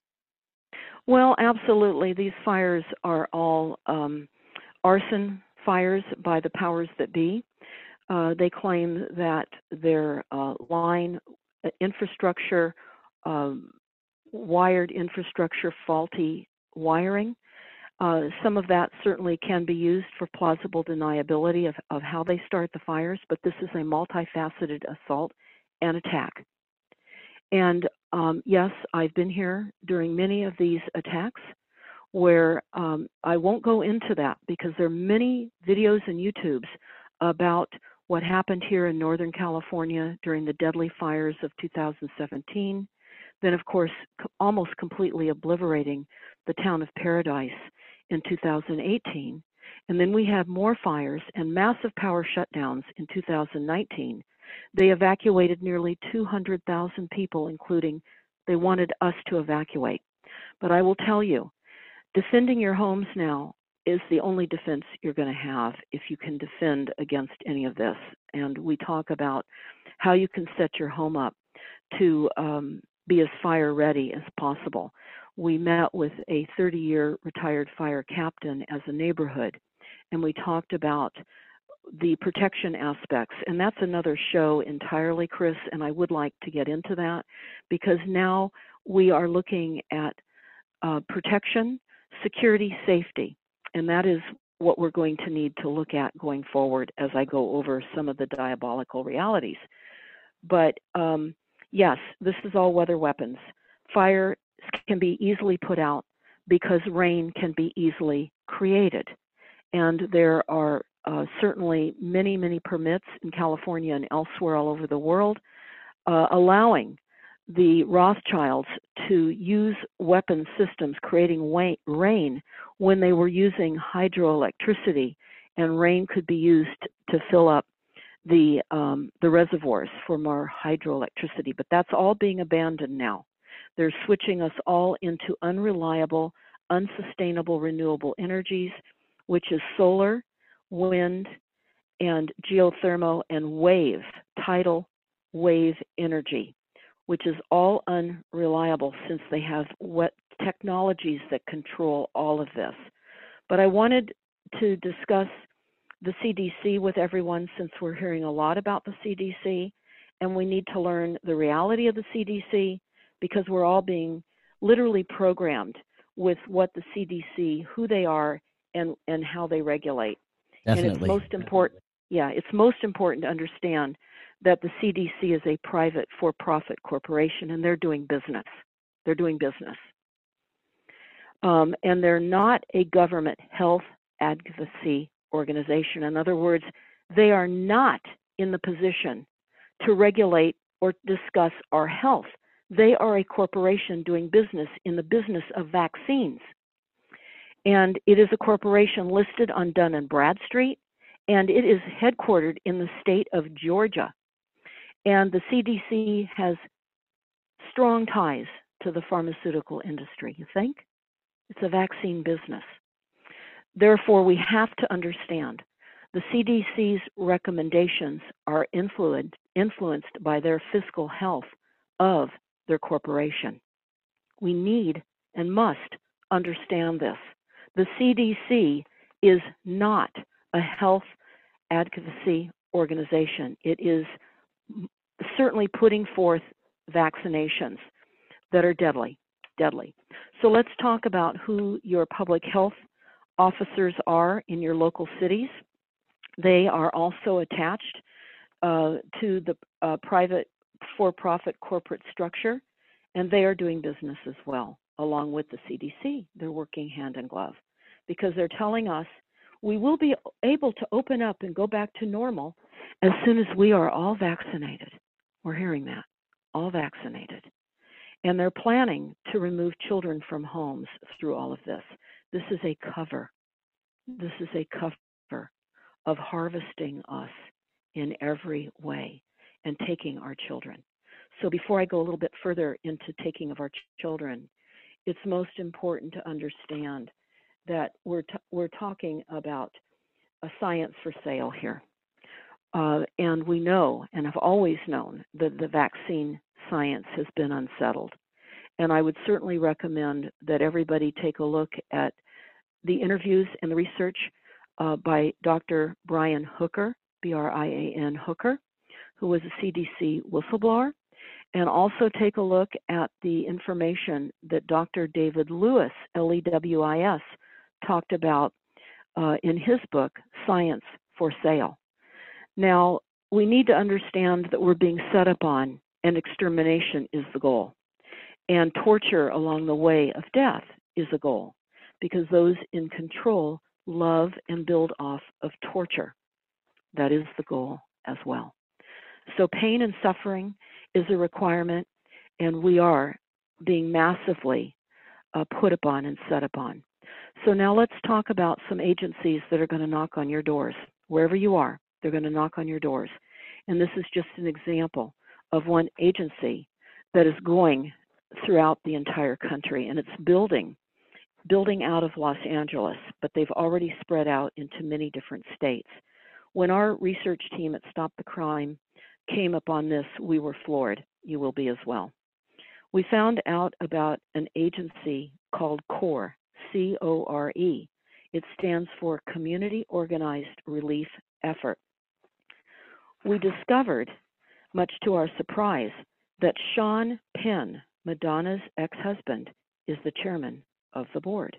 Well, absolutely. These fires are all um, arson fires by the powers that be. Uh, they claim that their uh, line infrastructure, um, wired infrastructure, faulty wiring. Uh, some of that certainly can be used for plausible deniability of, of how they start the fires, but this is a multifaceted assault and attack. And um, yes, I've been here during many of these attacks where um, I won't go into that because there are many videos and YouTubes about what happened here in Northern California during the deadly fires of two thousand seventeen. Then, of course, almost completely obliterating the town of Paradise in two thousand eighteen. And then we had more fires and massive power shutdowns in two thousand nineteen. They evacuated nearly two hundred thousand people, including they wanted us to evacuate. But I will tell you, defending your homes now is the only defense you're going to have if you can defend against any of this. And we talk about how you can set your home up to um, be as fire ready as possible. We met with a thirty-year retired fire captain as a neighborhood, and we talked about the protection aspects. And that's another show entirely, Chris, and I would like to get into that because now we are looking at uh, protection, security, safety, and that is what we're going to need to look at going forward as I go over some of the diabolical realities. But um, yes, this is all weather weapons. Fire can be easily put out because rain can be easily created. And there are uh, certainly many, many permits in California and elsewhere all over the world uh, allowing the Rothschilds to use weapon systems creating rain when they were using hydroelectricity, and rain could be used to fill up the um, the reservoirs for more hydroelectricity. But that's all being abandoned now. They're switching us all into unreliable, unsustainable renewable energies, which is solar, wind, and geothermal and wave, tidal wave energy, which is all unreliable since they have wet technologies that control all of this. But I wanted to discuss the C D C with everyone since we're hearing a lot about the C D C, and we need to learn the reality of the C D C because we're all being literally programmed with what the C D C, who they are, and, and how they regulate. Definitely. And it's most important, yeah, it's most important to understand that the C D C is a private for-profit corporation, and they're doing business. They're doing business. Um, and they're not a government health advocacy organization. In other words, they are not in the position to regulate or discuss our health. They are a corporation doing business in the business of vaccines. And it is a corporation listed on Dun and Bradstreet, and it is headquartered in the state of Georgia. And the C D C has strong ties to the pharmaceutical industry, you think? It's a vaccine business. Therefore, we have to understand the C D C's recommendations are influenced, influenced by their fiscal health of their corporation. We need and must understand this. The C D C is not a health advocacy organization. It is certainly putting forth vaccinations that are deadly, deadly. So let's talk about who your public health officers are in your local cities. They are also attached uh, to the uh, private for-profit corporate structure, and they are doing business as well, along with the C D C. They're working hand in glove because they're telling us we will be able to open up and go back to normal as soon as we are all vaccinated. We're hearing that, all vaccinated. And they're planning to remove children from homes through all of this. This is a cover. This is a cover of harvesting us in every way and taking our children. So before I go a little bit further into taking of our ch- children, it's most important to understand that we're t- we're talking about a science for sale here. Uh, and we know and have always known that the vaccine science has been unsettled. And I would certainly recommend that everybody take a look at the interviews and the research uh, by Doctor Brian Hooker, B R I A N Hooker, who was a C D C whistleblower, and also take a look at the information that Doctor David Lewis, L E W I S, talked about uh, in his book, Science for Sale. Now, we need to understand that we're being set up on, and extermination is the goal. And torture along the way of death is a goal, because those in control love and build off of torture. That is the goal as well. So pain and suffering is a requirement, and we are being massively uh, put upon and set upon. So now let's talk about some agencies that are going to knock on your doors. Wherever you are, they're going to knock on your doors. And this is just an example of one agency that is going throughout the entire country, and it's building, building out of Los Angeles, but they've already spread out into many different states. When our research team at Stop the Crime came upon this, we were floored. You will be as well. We found out about an agency called CORE, C O R E. It stands for Community Organized Relief Effort. We discovered, much to our surprise, that Sean Penn, Madonna's ex-husband, is the chairman of the board.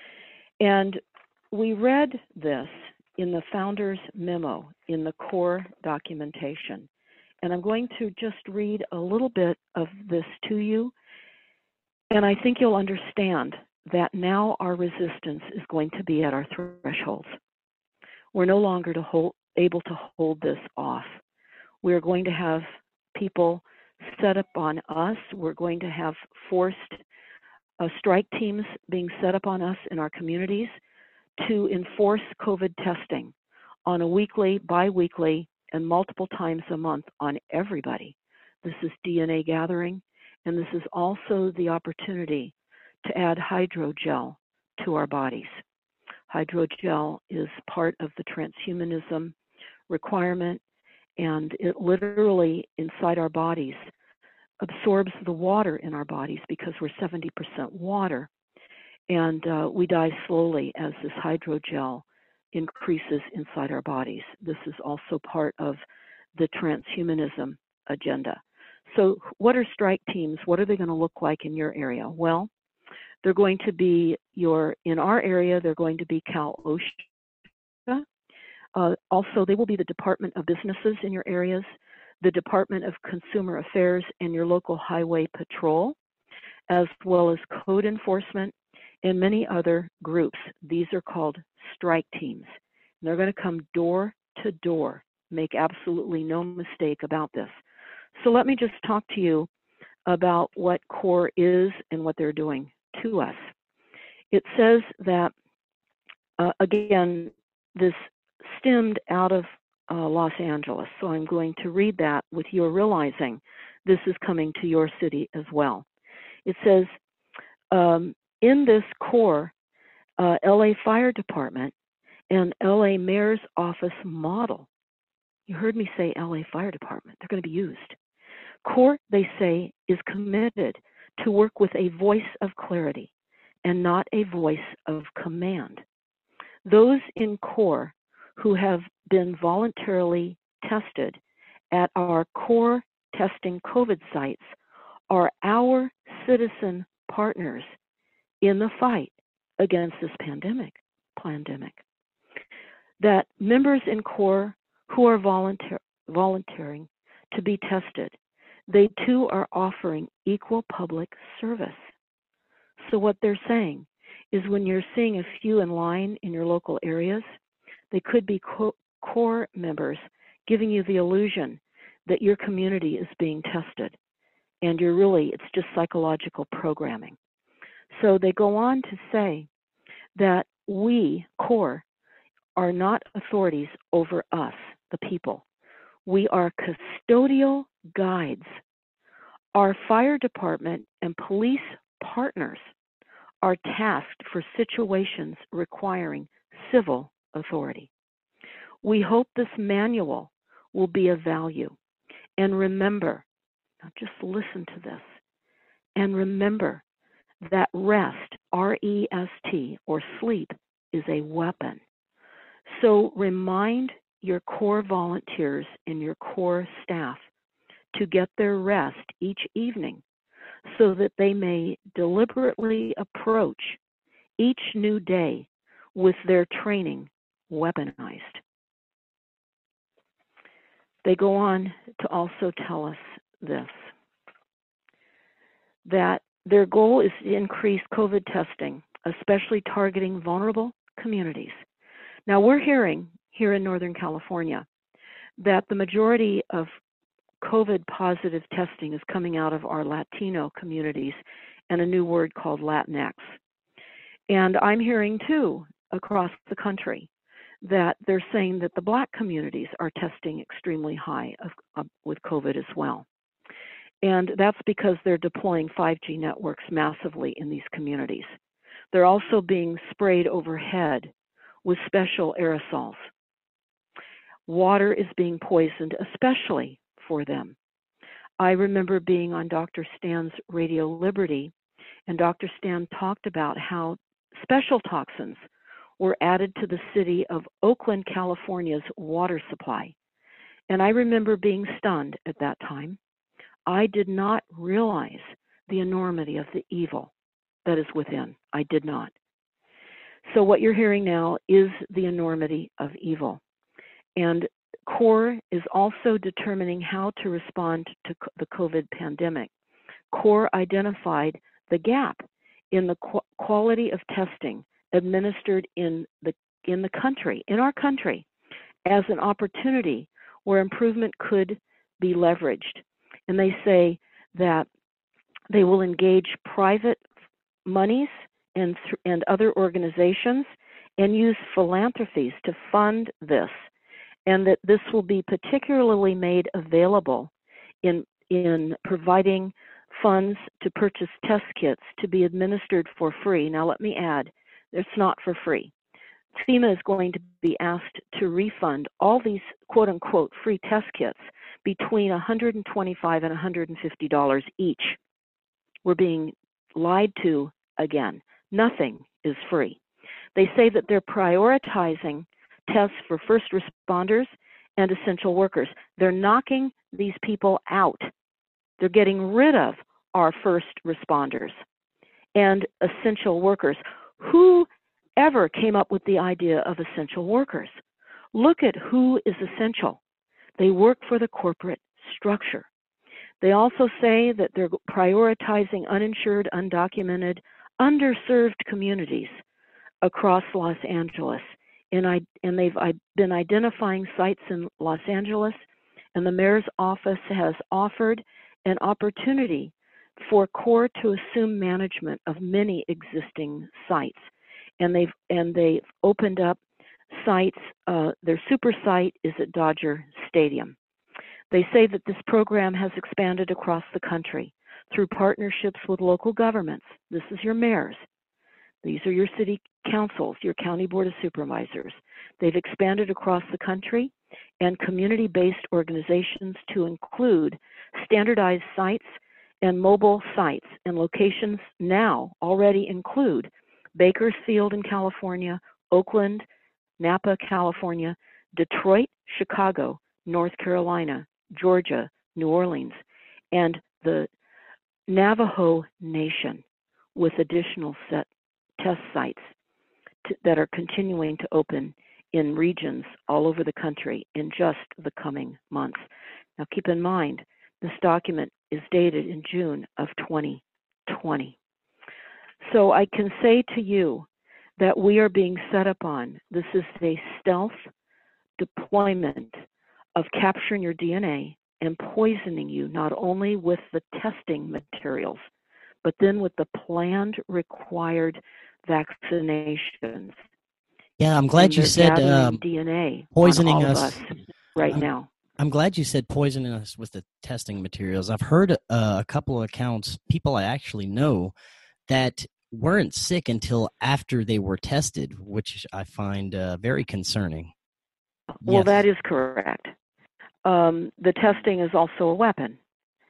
And we read this in the founder's memo in the CORE documentation. And I'm going to just read a little bit of this to you. And I think you'll understand that now our resistance is going to be at our thresholds. We're no longer to hold, able to hold this off. We're going to have people set up on us. We're going to have forced uh, strike teams being set up on us in our communities to enforce COVID testing on a weekly, bi-weekly, and multiple times a month on everybody. This is D N A gathering, and this is also the opportunity to add hydrogel to our bodies. Hydrogel is part of the transhumanism requirement, and it literally, inside our bodies, absorbs the water in our bodies because we're seventy percent water, and uh, we die slowly as this hydrogel increases inside our bodies. This is also part of the transhumanism agenda. So what are strike teams? What are they going to look like in your area? Well, they're going to be your, in our area, they're going to be Cal OSHA. Uh, also, they will be the Department of Businesses in your areas, the Department of Consumer Affairs, and your local highway patrol, as well as code enforcement and many other groups. These are called strike teams. And they're going to come door to door. Make absolutely no mistake about this. So let me just talk to you about what CORE is and what they're doing to us. It says that, uh, again, this stemmed out of uh, Los Angeles. So I'm going to read that with your realizing this is coming to your city as well. It says, um, in this CORE, uh, L A Fire Department and L A Mayor's Office model, you heard me say L A Fire Department, they're going to be used. CORE, they say, is committed to work with a voice of clarity and not a voice of command. Those in CORE who have been voluntarily tested at our CORE testing COVID sites are our citizen partners in the fight against this pandemic, pandemic. That members in CORE who are volunteer, volunteering to be tested. They too are offering equal public service. So what they're saying is when you're seeing a few in line in your local areas, they could be co- core members giving you the illusion that your community is being tested. And you're really, it's just psychological programming. So they go on to say that we, core, are not authorities over us, the people. We are custodial guides. Our fire department and police partners are tasked for situations requiring civil authority. We hope this manual will be of value. And remember, now just listen to this, and remember that rest, R E S T, or sleep, is a weapon. So remind your core volunteers and your core staff to get their rest each evening so that they may deliberately approach each new day with their training weaponized. They go on to also tell us this, that their goal is to increase COVID testing, especially targeting vulnerable communities. Now, we're hearing here in Northern California that the majority of COVID positive testing is coming out of our Latino communities and a new word called Latinx. And I'm hearing too across the country that they're saying that the Black communities are testing extremely high of, of, with COVID as well. And that's because they're deploying five G networks massively in these communities. They're also being sprayed overhead with special aerosols. Water is being poisoned, especially for them. I remember being on Doctor Stan's Radio Liberty, and Doctor Stan talked about how special toxins were added to the city of Oakland, California's water supply. And I remember being stunned at that time. I did not realize the enormity of the evil that is within. I did not. So what you're hearing now is the enormity of evil. And CORE is also determining how to respond to the COVID pandemic. CORE identified the gap in the qu- quality of testing administered in the in the country, in our country, as an opportunity where improvement could be leveraged. And they say that they will engage private monies and, th- and other organizations and use philanthropies to fund this, and that this will be particularly made available in, in providing funds to purchase test kits to be administered for free. Now let me add, it's not for free. FEMA is going to be asked to refund all these quote-unquote free test kits between one hundred twenty-five dollars and one hundred fifty dollars each. We're being lied to again. Nothing is free. They say that they're prioritizing tests for first responders and essential workers. They're knocking these people out. They're getting rid of our first responders and essential workers. Who ever came up with the idea of essential workers? Look at who is essential. They work for the corporate structure. They also say that they're prioritizing uninsured, undocumented, underserved communities across Los Angeles. And, I, and they've been identifying sites in Los Angeles, and the mayor's office has offered an opportunity for CORE to assume management of many existing sites. And they've, and they've opened up sites. Uh, their super site is at Dodger Stadium. They say that this program has expanded across the country through partnerships with local governments. This is your mayors. These are your city councils, your county board of supervisors. They've expanded across the country and community-based organizations to include standardized sites and mobile sites, and locations now already include Bakersfield in California, Oakland, Napa, California, Detroit, Chicago, North Carolina, Georgia, New Orleans, and the Navajo Nation, with additional set test sites to, that are continuing to open in regions all over the country in just the coming months. Now, keep in mind, this document is dated in June of twenty twenty. So I can say to you that we are being set up on. This is a stealth deployment of capturing your D N A and poisoning you not only with the testing materials, but then with the planned required vaccinations. Yeah, I'm glad and you they're said gathering um, D N A poisoning on all us. of us right I'm, now. I'm glad you said poisoning us with the testing materials. I've heard uh, a couple of accounts, people I actually know, that weren't sick until after they were tested, which I find uh, very concerning. Well, Yes. that is correct. Um, the testing is also a weapon.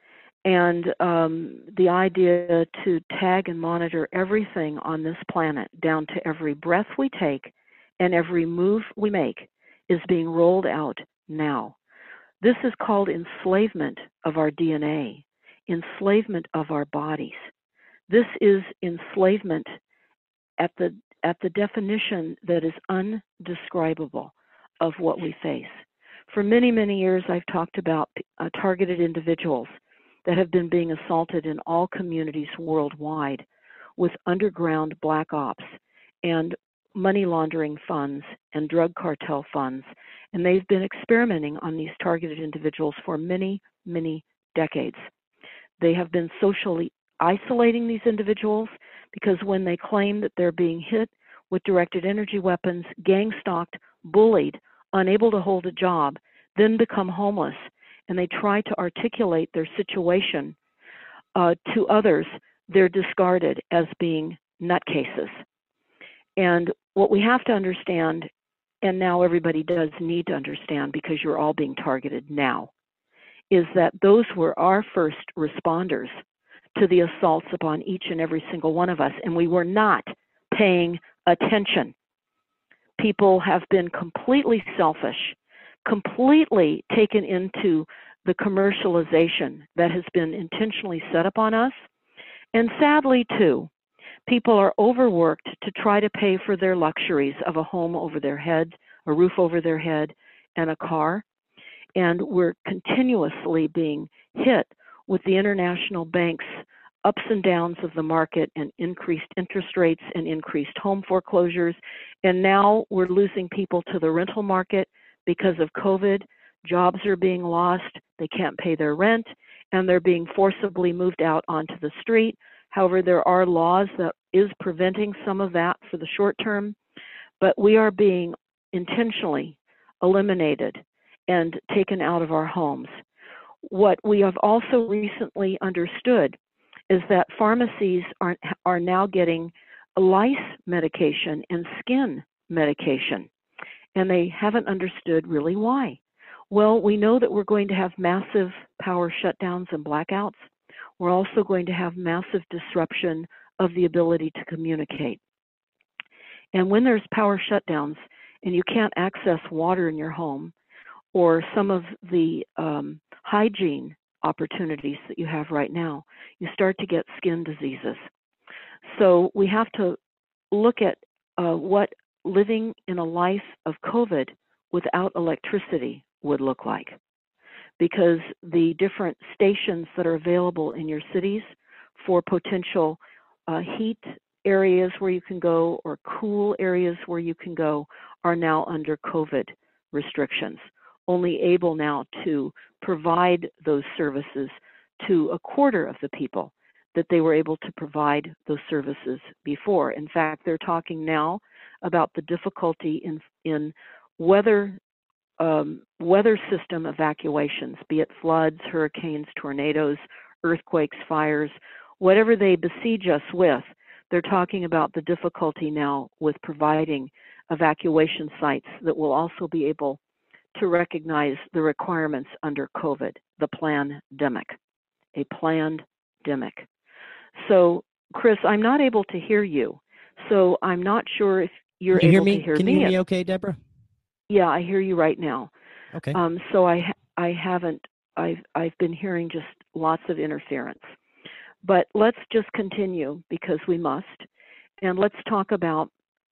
And um, the idea to tag and monitor everything on this planet, down to every breath we take and every move we make, is being rolled out now. This is called enslavement of our D N A, enslavement of our bodies. This is enslavement at the at the definition that is undescribable of what we face. For many, many years, I've talked about uh, targeted individuals that have been being assaulted in all communities worldwide with underground black ops and money laundering funds and drug cartel funds. And they've been experimenting on these targeted individuals for many, many decades. They have been socially isolating these individuals because when they claim that they're being hit with directed energy weapons, gang stalked, bullied, unable to hold a job, then become homeless, and they try to articulate their situation uh, to others, they're discarded as being nutcases. And what we have to understand, and now everybody does need to understand because you're all being targeted now, is that those were our first responders to the assaults upon each and every single one of us, and we were not paying attention. People have been completely selfish, completely taken into the commercialization that has been intentionally set up on us. And sadly, too, people are overworked to try to pay for their luxuries of a home over their head, a roof over their head, and a car. And we're continuously being hit with the international banks' ups and downs of the market and increased interest rates and increased home foreclosures. And now we're losing people to the rental market because of COVID. Jobs are being lost. They can't pay their rent, and they're being forcibly moved out onto the street. However, there are laws that is preventing some of that for the short term, but we are being intentionally eliminated and taken out of our homes. What we have also recently understood is that pharmacies are, are now getting lice medication and skin medication, and they haven't understood really why. Well, we know that we're going to have massive power shutdowns and blackouts. We're also going to have massive disruption of the ability to communicate. And when there's power shutdowns and you can't access water in your home, or some of the um, hygiene opportunities that you have right now, you start to get skin diseases. So we have to look at uh, what living in a life of COVID without electricity would look like, because the different stations that are available in your cities for potential uh, heat areas where you can go or cool areas where you can go are now under COVID restrictions, only able now to provide those services to a quarter of the people that they were able to provide those services before. In fact, they're talking now about the difficulty in, in weather um, weather system evacuations, be it floods, hurricanes, tornadoes, earthquakes, fires, whatever they besiege us with. They're talking about the difficulty now with providing evacuation sites that will also be able to recognize the requirements under COVID, the plandemic, a plandemic. So, Chris, I'm not able to hear you, so I'm not sure if you're Can you able hear me? to hear Can me. you hear me okay, Deborah? Yeah, I hear you right now. Okay. Um, so I I haven't I've I've been hearing just lots of interference. But let's just continue because we must, and let's talk about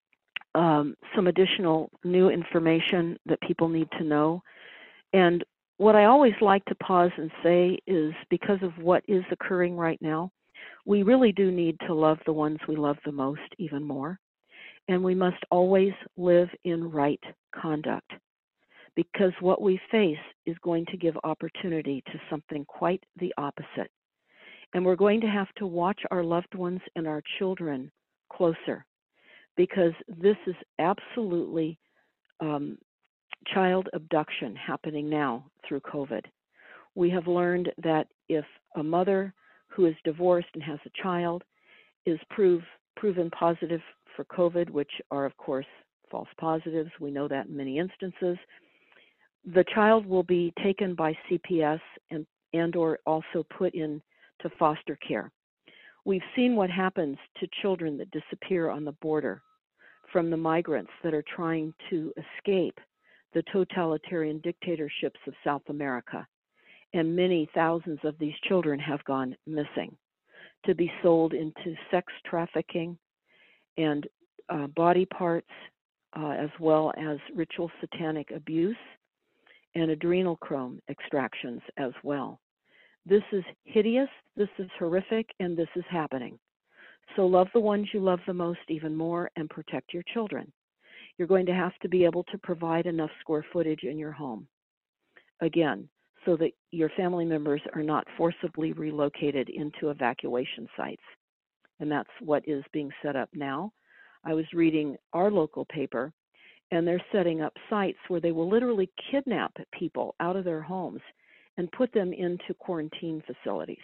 um, some additional new information that people need to know. And what I always like to pause and say is, because of what is occurring right now, we really do need to love the ones we love the most even more. And we must always live in right conduct, because what we face is going to give opportunity to something quite the opposite. And we're going to have to watch our loved ones and our children closer, because this is absolutely um, child abduction happening now through COVID. We have learned that if a mother who is divorced and has a child is prove, proven positive for COVID, which are, of course, false positives, we know that in many instances, the child will be taken by C P S and, and or also put into foster care. We've seen what happens to children that disappear on the border from the migrants that are trying to escape the totalitarian dictatorships of South America. And many thousands of these children have gone missing, to be sold into sex trafficking and uh, body parts, uh, as well as ritual satanic abuse and adrenochrome extractions as well. This is hideous, this is horrific, and this is happening. So love the ones you love the most even more and protect your children. You're going to have to be able to provide enough square footage in your home, again, so that your family members are not forcibly relocated into evacuation sites. And that's what is being set up now. I was reading our local paper, and they're setting up sites where they will literally kidnap people out of their homes and put them into quarantine facilities.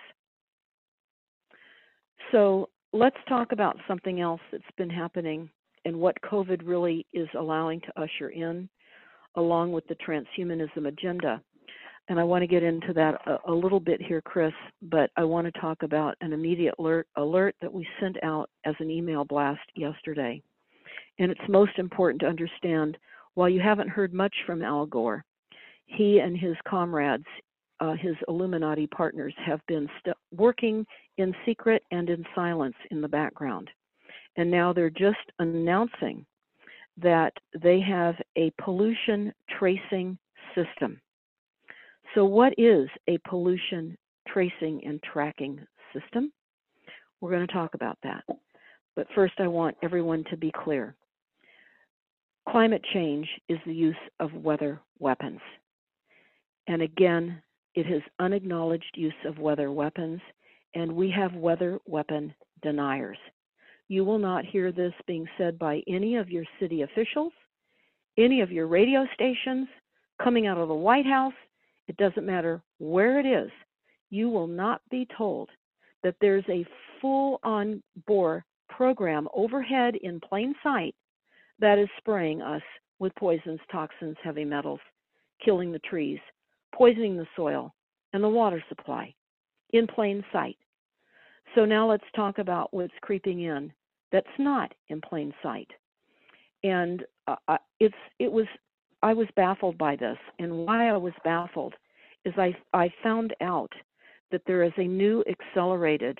So let's talk about something else that's been happening and what COVID really is allowing to usher in, along with the transhumanism agenda. And I want to get into that a, a little bit here, Chris, but I want to talk about an immediate alert, alert that we sent out as an email blast yesterday. And it's most important to understand, while you haven't heard much from Al Gore, he and his comrades, uh, his Illuminati partners, have been st- working in secret and in silence in the background. And now they're just announcing that they have a pollution tracing system. So what is a pollution tracing and tracking system? We're going to talk about that. But first, I want everyone to be clear. Climate change is the use of weather weapons. And again, it is unacknowledged use of weather weapons, and we have weather weapon deniers. You will not hear this being said by any of your city officials, any of your radio stations, coming out of the White House. It doesn't matter where it is. You will not be told that there's a full-on bore program overhead in plain sight that is spraying us with poisons, toxins, heavy metals, killing the trees, poisoning the soil and the water supply in plain sight. So now let's talk about what's creeping in that's not in plain sight. And uh, it's it was I was baffled by this, and why I was baffled is I I found out that there is a new accelerated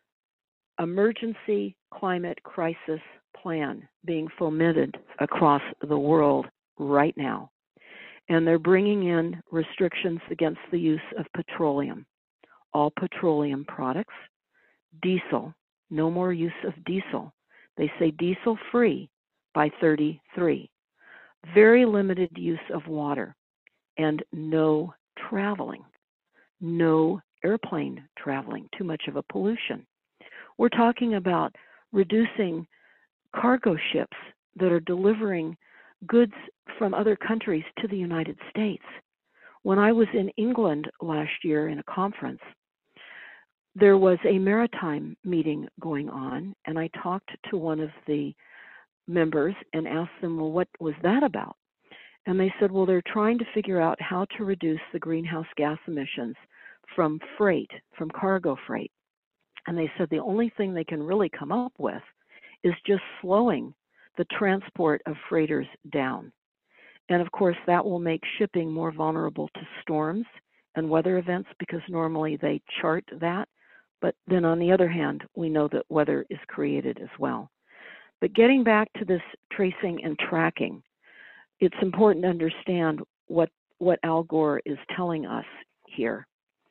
emergency climate crisis plan being fomented across the world right now. And they're bringing in restrictions against the use of petroleum, all petroleum products, diesel, no more use of diesel. They say diesel free by thirty-three. Very limited use of water and no traveling, no airplane traveling, too much of a pollution. We're talking about reducing cargo ships that are delivering goods from other countries to the United States. When I was in England last year in a conference, there was a maritime meeting going on, and I talked to one of the members and asked them, well, what was that about? And they said, well, they're trying to figure out how to reduce the greenhouse gas emissions from freight, from cargo freight. And they said the only thing they can really come up with is just slowing the transport of freighters down. And of course, that will make shipping more vulnerable to storms and weather events, because normally they chart that. But then on the other hand, we know that weather is created as well. But getting back to this tracing and tracking, it's important to understand what, what Al Gore is telling us here.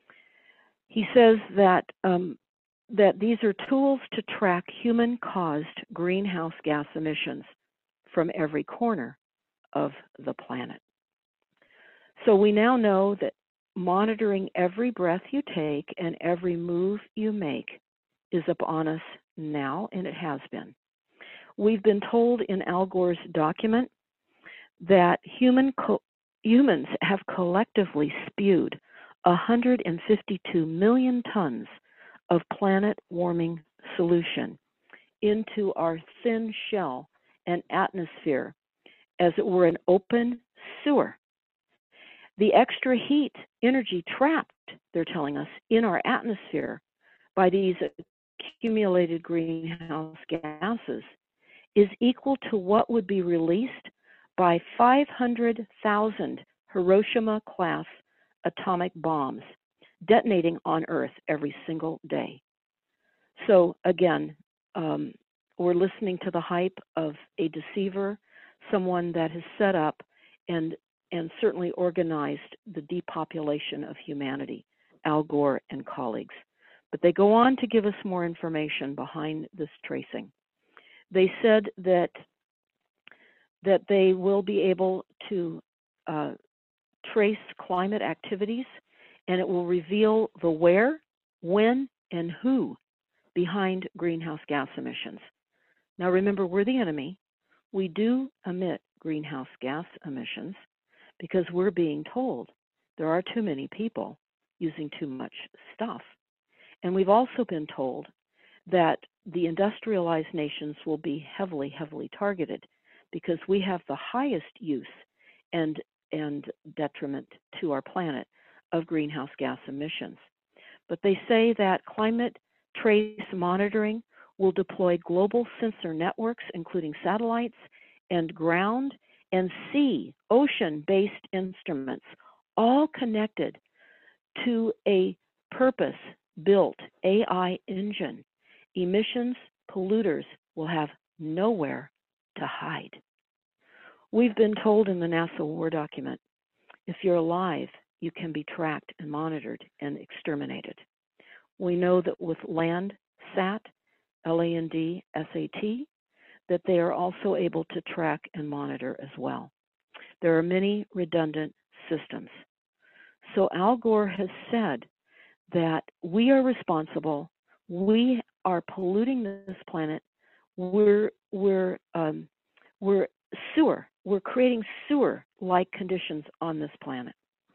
He says that, um, that these are tools to track human-caused greenhouse gas emissions from every corner of the planet. So we now know that monitoring every breath you take and every move you make is upon us now, and it has been. We've been told in Al Gore's document that human co- humans have collectively spewed one hundred fifty-two million tons of planet warming solution into our thin shell and atmosphere as it were an open sewer. The extra heat energy trapped, they're telling us, in our atmosphere by these accumulated greenhouse gases is equal to what would be released by five hundred thousand Hiroshima-class atomic bombs detonating on Earth every single day. So again, um, we're listening to the hype of a deceiver, someone that has set up and, and certainly organized the depopulation of humanity, Al Gore and colleagues. But they go on to give us more information behind this tracing. They said that, that they will be able to uh, trace climate activities, and it will reveal the where, when, and who behind greenhouse gas emissions. Now remember, we're the enemy. We do emit greenhouse gas emissions because we're being told there are too many people using too much stuff. And we've also been told that the industrialized nations will be heavily, heavily targeted because we have the highest use and, and detriment to our planet of greenhouse gas emissions. But they say that climate trace monitoring will deploy global sensor networks, including satellites and ground and sea, ocean-based instruments, all connected to a purpose-built A I engine. Emissions polluters will have nowhere to hide. We've been told in the NASA war document, if you're alive, you can be tracked and monitored and exterminated. We know that with Landsat, L A N D S A T, that they are also able to track and monitor as well. There are many redundant systems. So Al Gore has said that we are responsible, we are polluting this planet, we're, we're, um, we're sewer, we're creating sewer-like conditions on this planet.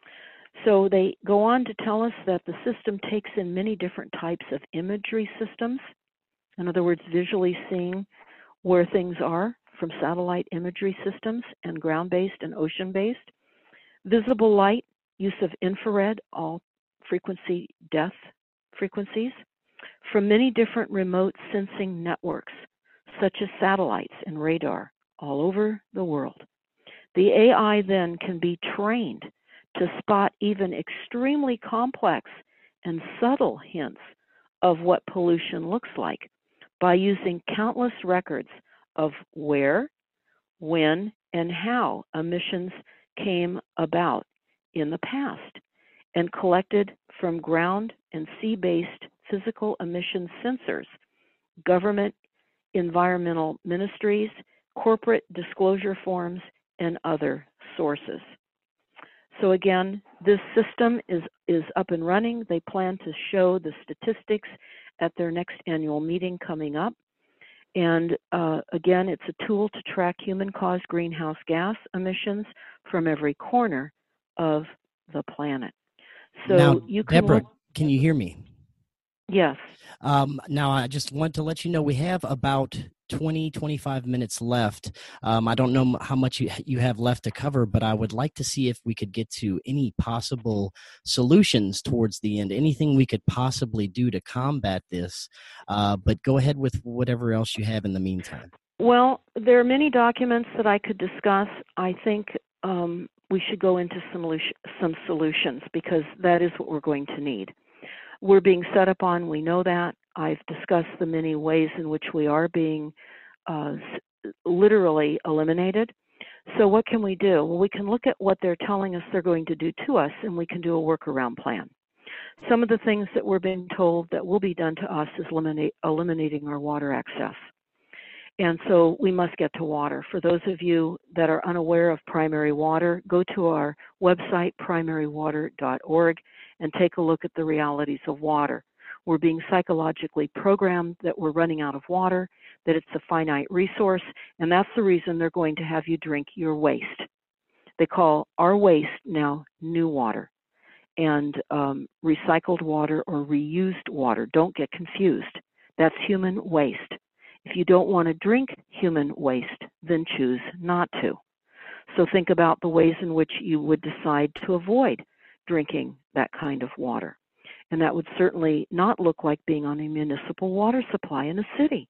So they go on to tell us that the system takes in many different types of imagery systems. In other words, visually seeing where things are from satellite imagery systems and ground-based and ocean-based. Visible light, use of infrared, all frequency death frequencies, from many different remote sensing networks, such as satellites and radar all over the world. The A I then can be trained to spot even extremely complex and subtle hints of what pollution looks like by using countless records of where, when, and how emissions came about in the past and collected from ground and sea-based physical emission sensors, government environmental ministries, corporate disclosure forms, and other sources. So again, this system is, is up and running. They plan to show the statistics at their next annual meeting coming up. And uh, again, it's a tool to track human-caused greenhouse gas emissions from every corner of the planet. So now, you can Deborah, look, can you hear me? Yes. Um, now, I just want to let you know we have about twenty, twenty-five minutes left. Um, I don't know how much you, you have left to cover, but I would like to see if we could get to any possible solutions towards the end, anything we could possibly do to combat this. Uh, but go ahead with whatever else you have in the meantime. Well, there are many documents that I could discuss. I think um, we should go into some, some solutions because that is what we're going to need. We're being set up on, we know that. I've discussed the many ways in which we are being uh, literally eliminated. So what can we do? Well, we can look at what they're telling us they're going to do to us, and we can do a workaround plan. Some of the things that we're being told that will be done to us is eliminate, eliminating our water access. And so we must get to water. For those of you that are unaware of primary water, go to our website, primary water dot org, and take a look at the realities of water. We're being psychologically programmed that we're running out of water, that it's a finite resource, and that's the reason they're going to have you drink your waste. They call our waste now new water, and um, recycled water or reused water. Don't get confused. That's human waste. If you don't want to drink human waste, then choose not to. So think about the ways in which you would decide to avoid drinking that kind of water. And that would certainly not look like being on a municipal water supply in a city.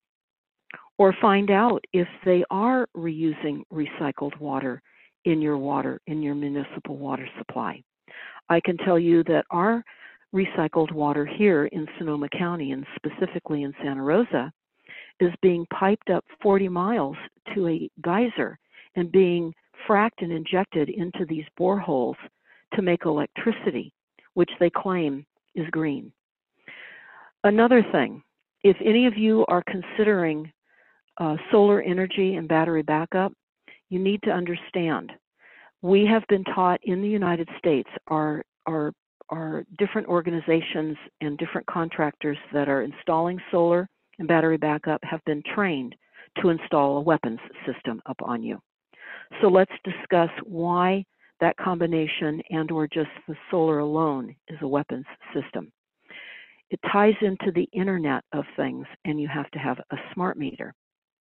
Or find out if they are reusing recycled water in your water, in your municipal water supply. I can tell you that our recycled water here in Sonoma County, and specifically in Santa Rosa, is being piped up forty miles to a geyser and being fracked and injected into these boreholes to make electricity, which they claim is green. Another thing, if any of you are considering uh, solar energy and battery backup, you need to understand, we have been taught in the United States, our, our, our different organizations and different contractors that are installing solar and battery backup have been trained to install a weapons system up on you. So let's discuss why that combination and or just the solar alone is a weapons system. It ties into the Internet of Things, and you have to have a smart meter.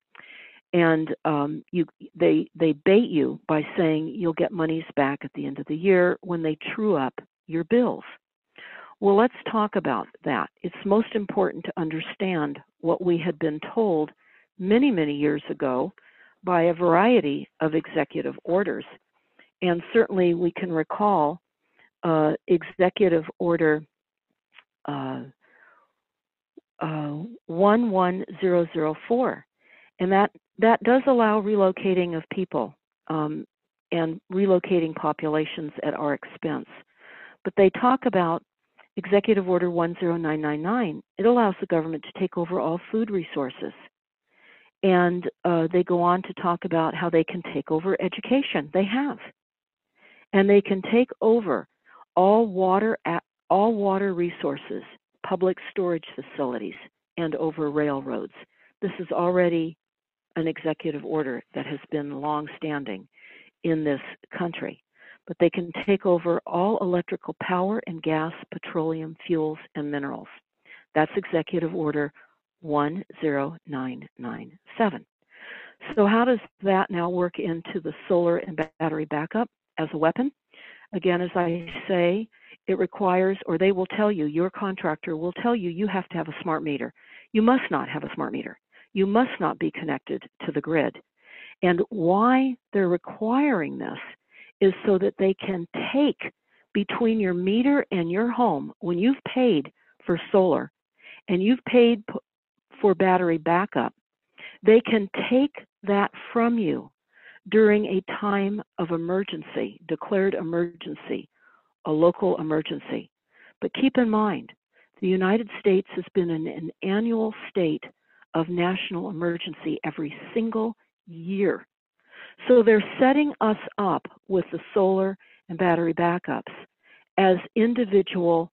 And um, you, they, they bait you by saying you'll get monies back at the end of the year when they true up your bills. Well, let's talk about that. It's most important to understand what we had been told many, many years ago by a variety of executive orders. And certainly we can recall uh, Executive Order uh, uh, one one zero zero four. And that, that does allow relocating of people um, and relocating populations at our expense. But they talk about Executive Order one zero nine nine nine, it allows the government to take over all food resources. And uh, they go on to talk about how they can take over education. They have. And they can take over all water, all water resources, public storage facilities, and over railroads. This is already an executive order that has been long-standing in this country. But they can take over all electrical power and gas, petroleum, fuels, and minerals. That's Executive Order one zero nine nine seven. So how does that now work into the solar and battery backup as a weapon? Again, as I say, it requires, or they will tell you, your contractor will tell you, you have to have a smart meter. You must not have a smart meter. You must not be connected to the grid. And why they're requiring this is so that they can take between your meter and your home, when you've paid for solar and you've paid for battery backup, they can take that from you during a time of emergency, declared emergency, a local emergency. But keep in mind, the United States has been in an annual state of national emergency every single year. So they're setting us up with the solar and battery backups as individual,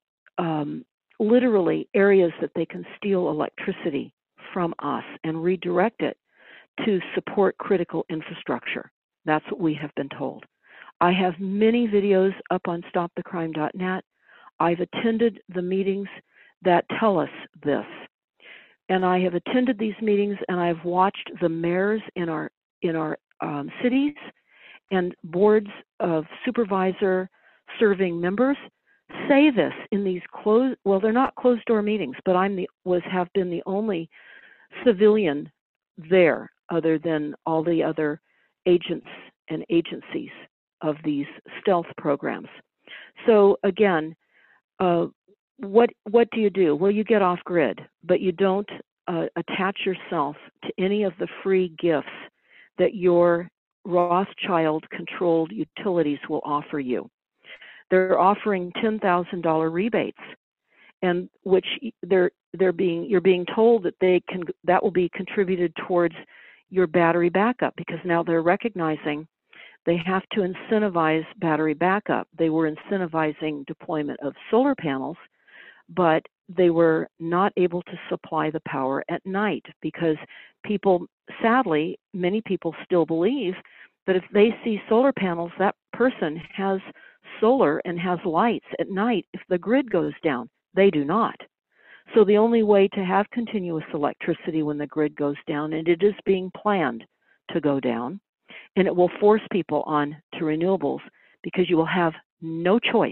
um, literally areas that they can steal electricity from us and redirect it to support critical infrastructure. That's what we have been told. I have many videos up on stop the crime dot net. I've attended the meetings that tell us this. And I have attended these meetings and I've watched the mayors in our in our um, cities and boards of supervisor serving members say this in these closed, well, they're not closed door meetings, but I'm the, was have been the only civilian there other than all the other agents and agencies of these stealth programs. So again, uh, what what do you do? Well, you get off grid, but you don't uh, attach yourself to any of the free gifts that your Rothschild-controlled utilities will offer you. They're offering ten thousand dollars rebates, and which they're they're being you're being told that they can that will be contributed towards your battery backup, because now they're recognizing they have to incentivize battery backup. They were incentivizing deployment of solar panels, but they were not able to supply the power at night because people, sadly, many people still believe that if they see solar panels, that person has solar and has lights at night if the grid goes down. They do not. So the only way to have continuous electricity when the grid goes down, and it is being planned to go down, and it will force people on to renewables because you will have no choice.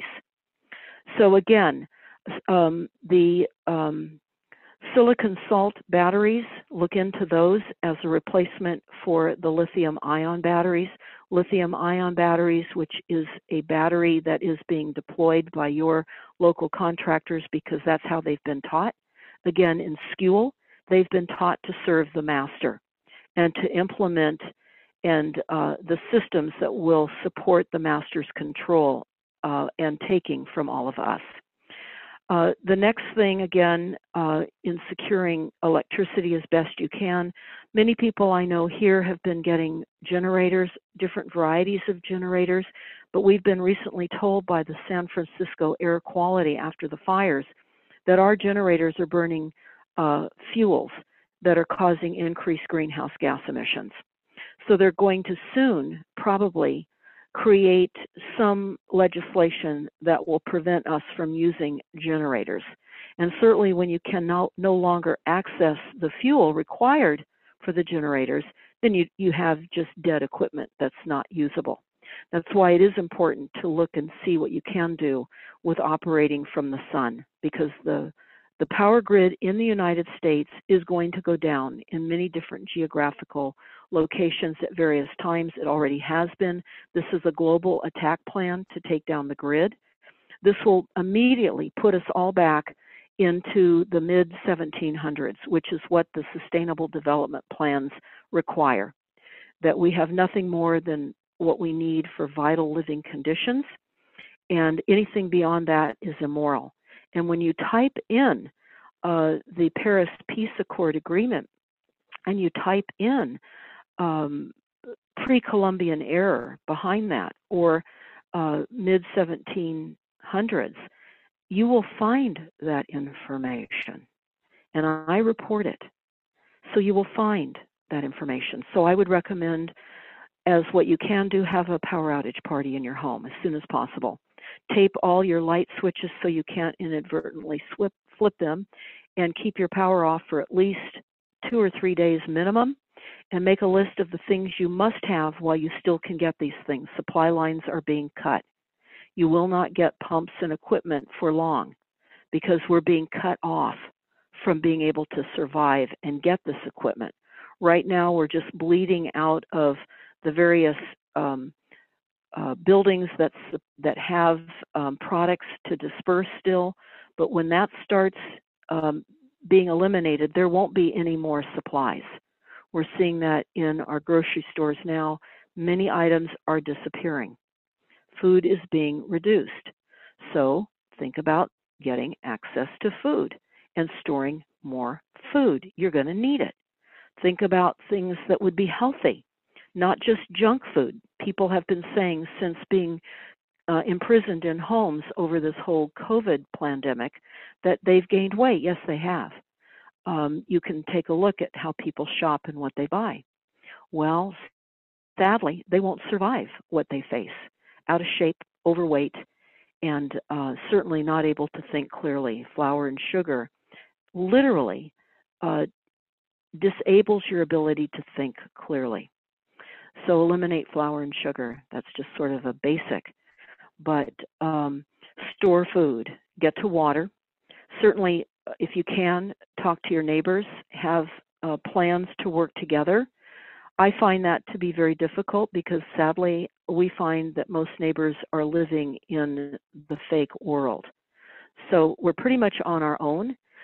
So again, um, the um, silicon salt batteries, look into those as a replacement for the lithium ion batteries. Lithium ion batteries, which is a battery that is being deployed by your local contractors because that's how they've been taught. Again, in school, they've been taught to serve the master and to implement and uh, the systems that will support the master's control uh, and taking from all of us. Uh, the next thing, again, uh, in securing electricity as best you can, many people I know here have been getting generators, different varieties of generators, but we've been recently told by the San Francisco air quality after the fires that our generators are burning uh, fuels that are causing increased greenhouse gas emissions. So they're going to soon probably create some legislation that will prevent us from using generators. And certainly when you can no, no longer access the fuel required for the generators, then you, you have just dead equipment that's not usable. That's why it is important to look and see what you can do with operating from the sun, because the The power grid in the United States is going to go down in many different geographical locations at various times. It already has been. This is a global attack plan to take down the grid. This will immediately put us all back into the mid seventeen hundreds, which is what the Sustainable Development Plans require, that we have nothing more than what we need for vital living conditions, and anything beyond that is immoral. And when you type in uh, the Paris Peace Accord agreement and you type in um, pre-Columbian era behind that, or uh, mid seventeen hundreds, you will find that information. And I report it. So you will find that information. So I would recommend, as what you can do, have a power outage party in your home as soon as possible. Tape all your light switches so you can't inadvertently flip, flip them, and keep your power off for at least two or three days minimum, and make a list of the things you must have while you still can get these things. Supply lines are being cut. You will not get pumps and equipment for long because we're being cut off from being able to survive and get this equipment. Right now, we're just bleeding out of the various um, Uh, buildings that's, that have um, products to disperse still, but when that starts um, being eliminated, there won't be any more supplies. We're seeing that in our grocery stores now. Many items are disappearing. Food is being reduced. So think about getting access to food and storing more food. You're going to need it. Think about things that would be healthy, not just junk food. People have been saying since being uh, imprisoned in homes over this whole COVID pandemic that they've gained weight. Yes, they have. Um, you can take a look at how people shop and what they buy. Well, sadly, they won't survive what they face. Out of shape, overweight, and uh, certainly not able to think clearly. Flour and sugar literally uh, disables your ability to think clearly. So eliminate flour and sugar. That's just sort of a basic. But um, store food. Get to water. Certainly, if you can, talk to your neighbors. Have uh, plans to work together. I find that to be very difficult because sadly, we find that most neighbors are living in the fake world. So we're pretty much on our own.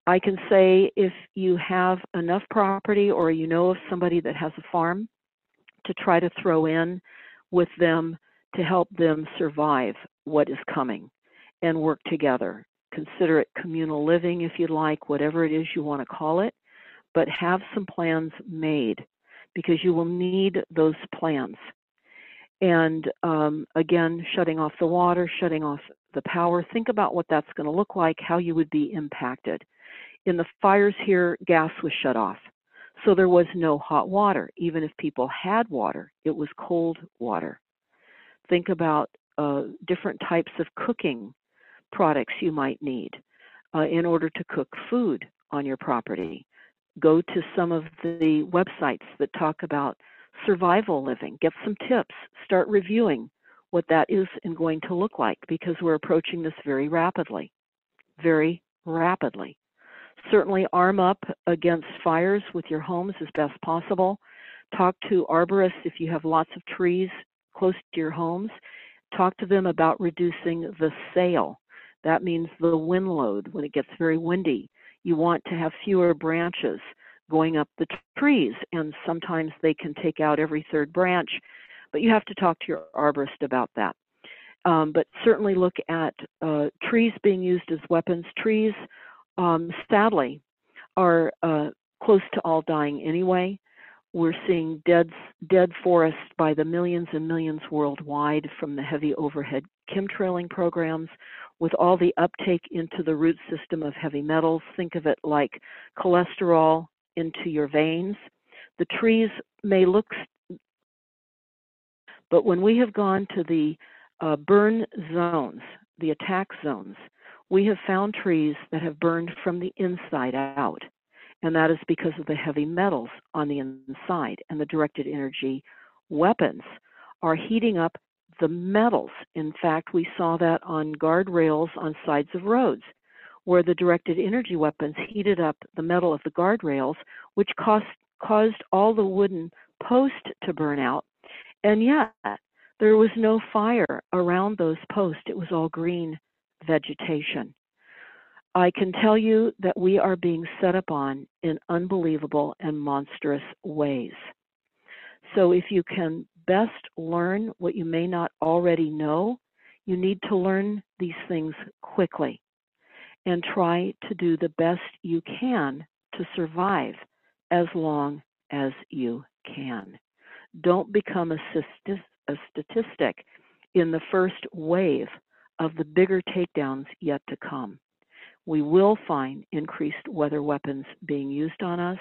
I can say if you have enough property or you know of somebody that has a farm, to try to throw in with them to help them survive what is coming and work together. Consider it communal living if you'd like, whatever it is you want to call it, but have some plans made because you will need those plans. And um, again, shutting off the water, shutting off the power, think about what that's going to look like, how you would be impacted. In the fires here, gas was shut off. So there was no hot water. Even if people had water, it was cold water. Think about uh, different types of cooking products you might need uh, in order to cook food on your property. Go to some of the websites that talk about survival living. Get some tips. Start reviewing what that is and going to look like because we're approaching this very rapidly, very rapidly. Certainly arm up against fires with your homes as best possible. Talk to arborists if you have lots of trees close to your homes. Talk to them about reducing the sail. That means the wind load when it gets very windy. You want to have fewer branches going up the trees, and sometimes they can take out every third branch, but you have to talk to your arborist about that. Um, but certainly look at uh, trees being used as weapons. Trees Um, sadly, are uh, close to all dying anyway. We're seeing dead, dead forests by the millions and millions worldwide from the heavy overhead chemtrailing programs, with all the uptake into the root system of heavy metals. Think of it like cholesterol into your veins. The trees may look, but when we have gone to the uh, burn zones, the attack zones, we have found trees that have burned from the inside out, and that is because of the heavy metals on the inside, and the directed energy weapons are heating up the metals. In fact, we saw that on guardrails on sides of roads, where the directed energy weapons heated up the metal of the guardrails, which caused, caused all the wooden posts to burn out, and yet there was no fire around those posts. It was all green vegetation. I can tell you that we are being set upon in unbelievable and monstrous ways. So if you can best learn what you may not already know, you need to learn these things quickly and try to do the best you can to survive as long as you can. Don't become a, a statistic in the first wave of the bigger takedowns yet to come. We will find increased weather weapons being used on us.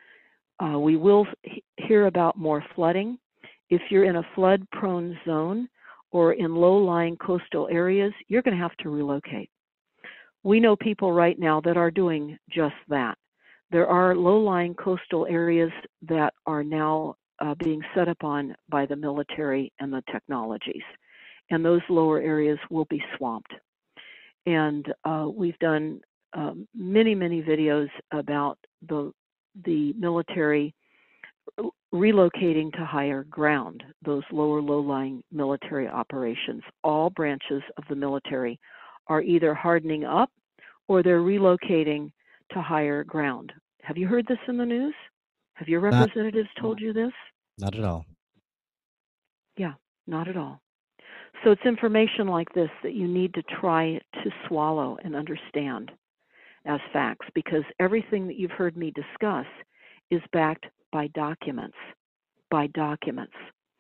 Uh, we will he- hear about more flooding. If you're in a flood-prone zone or in low-lying coastal areas, you're going to have to relocate. We know people right now that are doing just that. There are low-lying coastal areas that are now uh, being set upon by the military and the technologies, and those lower areas will be swamped. And uh, we've done um, many, many videos about the the military relocating to higher ground, those lower low-lying military operations. All branches of the military are either hardening up or they're relocating to higher ground. Have you heard this in the news? Have your representatives not, told you this? Not at all. Yeah, not at all. So it's information like this that you need to try to swallow and understand as facts, because everything that you've heard me discuss is backed by documents, by documents.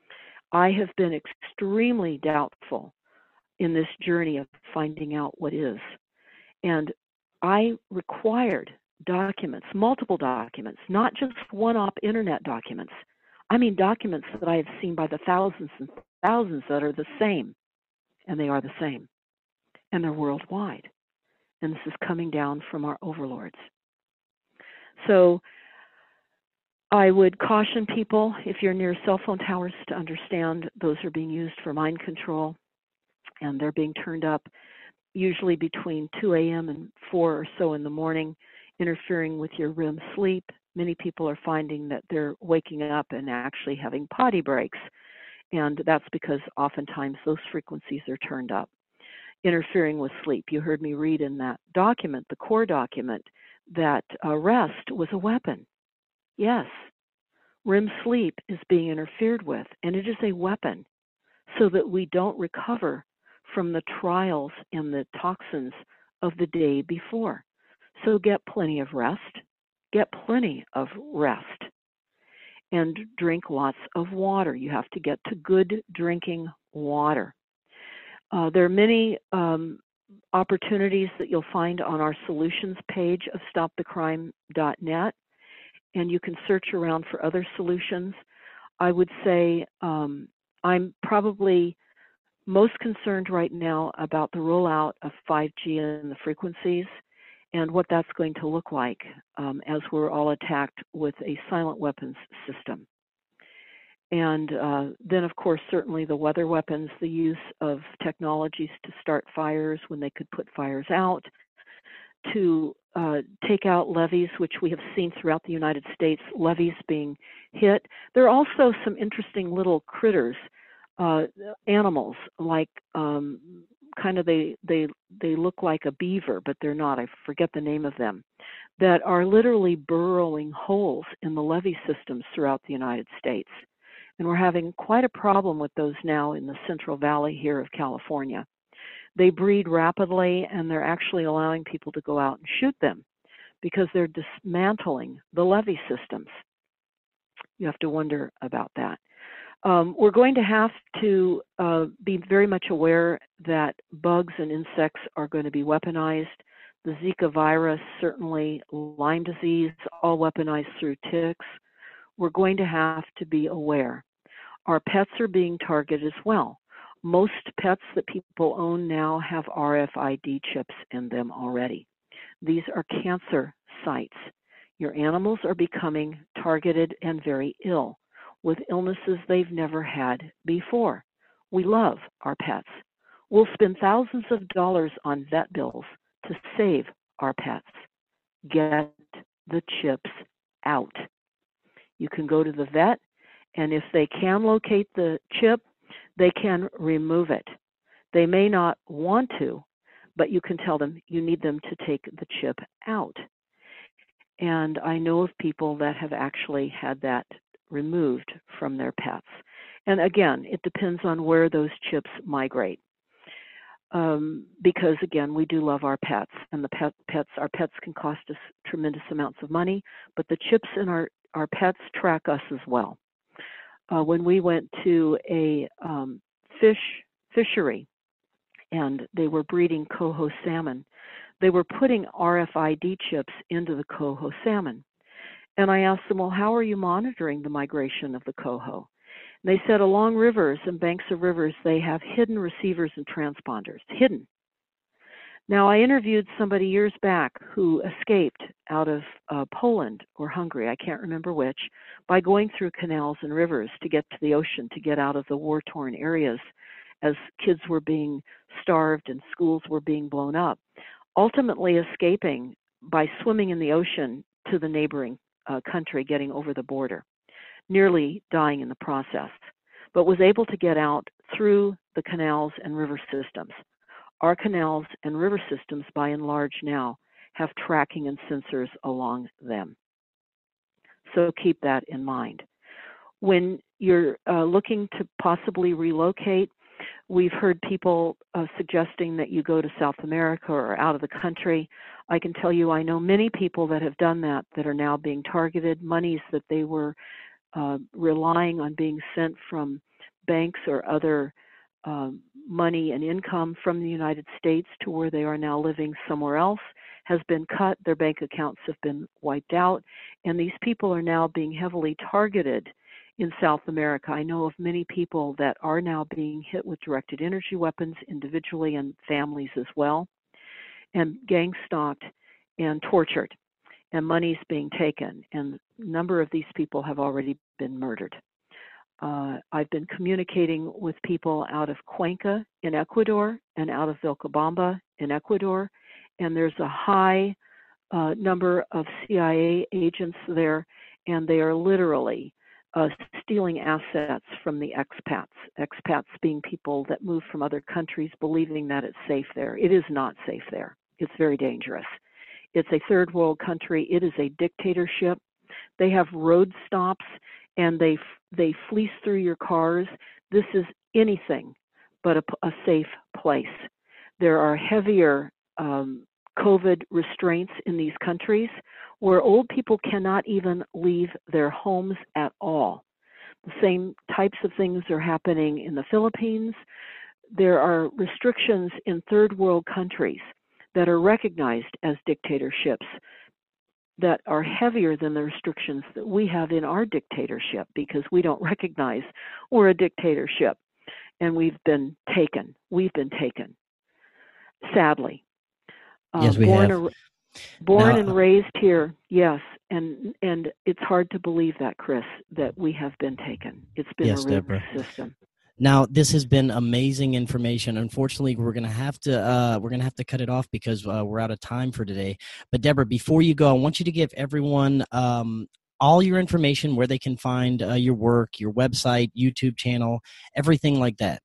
I have been extremely doubtful in this journey of finding out what is. And I required documents, multiple documents, not just one-off internet documents. I mean documents that I have seen by the thousands and thousands that are the same, and they are the same, and they're worldwide. And this is coming down from our overlords. So I would caution people, if you're near cell phone towers, to understand those are being used for mind control, and they're being turned up usually between two a.m. and four or so in the morning, interfering with your R E M sleep. Many people are finding that they're waking up and actually having potty breaks, and that's because oftentimes those frequencies are turned up, interfering with sleep. You heard me read in that document, the core document, that uh, rest was a weapon. Yes, R E M sleep is being interfered with, and it is a weapon so that we don't recover from the trials and the toxins of the day before. So get plenty of rest, get plenty of rest, and drink lots of water. You have to get to good drinking water. Uh, there are many um, opportunities that you'll find on our solutions page of stop the crime dot net, and you can search around for other solutions. I would say um, I'm probably most concerned right now about the rollout of five G and the frequencies and what that's going to look like um, as we're all attacked with a silent weapons system. And uh, then, of course, certainly the weather weapons, the use of technologies to start fires when they could put fires out, to uh, take out levees, which we have seen throughout the United States, levees being hit. There are also some interesting little critters, uh, animals, like um, kind of they, they, they look like a beaver, but they're not. I forget the name of them, that are literally burrowing holes in the levee systems throughout the United States. And we're having quite a problem with those now in the Central Valley here of California. They breed rapidly, and they're actually allowing people to go out and shoot them because they're dismantling the levee systems. You have to wonder about that. Um, we're going to have to uh, be very much aware that bugs and insects are going to be weaponized. The Zika virus, certainly Lyme disease, all weaponized through ticks. We're going to have to be aware. Our pets are being targeted as well. Most pets that people own now have R F I D chips in them already. These are cancer sites. Your animals are becoming targeted and very ill with illnesses they've never had before. We love our pets. We'll spend thousands of dollars on vet bills to save our pets. Get the chips out. You can go to the vet, and if they can locate the chip, they can remove it. They may not want to, but you can tell them you need them to take the chip out. And I know of people that have actually had that removed from their pets. And again, it depends on where those chips migrate. Um, because again, we do love our pets, and the pet, pets, our pets can cost us tremendous amounts of money, but the chips in our, our pets track us as well. Uh, when we went to a um, fish fishery and they were breeding coho salmon, they were putting R F I D chips into the coho salmon. And I asked them, well, how are you monitoring the migration of the coho? And they said along rivers and banks of rivers, they have hidden receivers and transponders, hidden. Now, I interviewed somebody years back who escaped out of uh, Poland or Hungary, I can't remember which, by going through canals and rivers to get to the ocean, to get out of the war-torn areas as kids were being starved and schools were being blown up, ultimately escaping by swimming in the ocean to the neighboring uh, country, getting over the border, nearly dying in the process, but was able to get out through the canals and river systems. Our canals and river systems, by and large now, have tracking and sensors along them. So keep that in mind. When you're uh, looking to possibly relocate, we've heard people uh, suggesting that you go to South America or out of the country. I can tell you I know many people that have done that that are now being targeted. Monies that they were uh, relying on being sent from banks or other Um, money and income from the United States to where they are now living somewhere else has been cut. Their bank accounts have been wiped out, and these people are now being heavily targeted in South America. I know of many people that are now being hit with directed energy weapons individually and families as well, and gang stalked and tortured, and money's being taken, and a number of these people have already been murdered. Uh, I've been communicating with people out of Cuenca in Ecuador and out of Vilcabamba in Ecuador, and there's a high uh, number of C I A agents there, and they are literally uh, stealing assets from the expats, expats being people that move from other countries believing that it's safe there. It is not safe there. It's very dangerous. It's a third world country. It is a dictatorship. They have road stops, and they they fleece through your cars. This is anything but a, a safe place. There are heavier um, COVID restraints in these countries where old people cannot even leave their homes at all. The same types of things are happening in the Philippines. There are restrictions in third world countries that are recognized as dictatorships that are heavier than the restrictions that we have in our dictatorship, because we don't recognize we're a dictatorship, and we've been taken. We've been taken, sadly. Yes, uh, we born have. A, born Now, and raised here, yes, and and it's hard to believe that, Chris, that we have been taken. It's been yes, a rigged Deborah. system. Now, this has been amazing information. Unfortunately, we're gonna have to uh, we're gonna have to cut it off because uh, we're out of time for today. But Deborah, before you go, I want you to give everyone um, all your information, where they can find uh, your work, your website, YouTube channel, everything like that.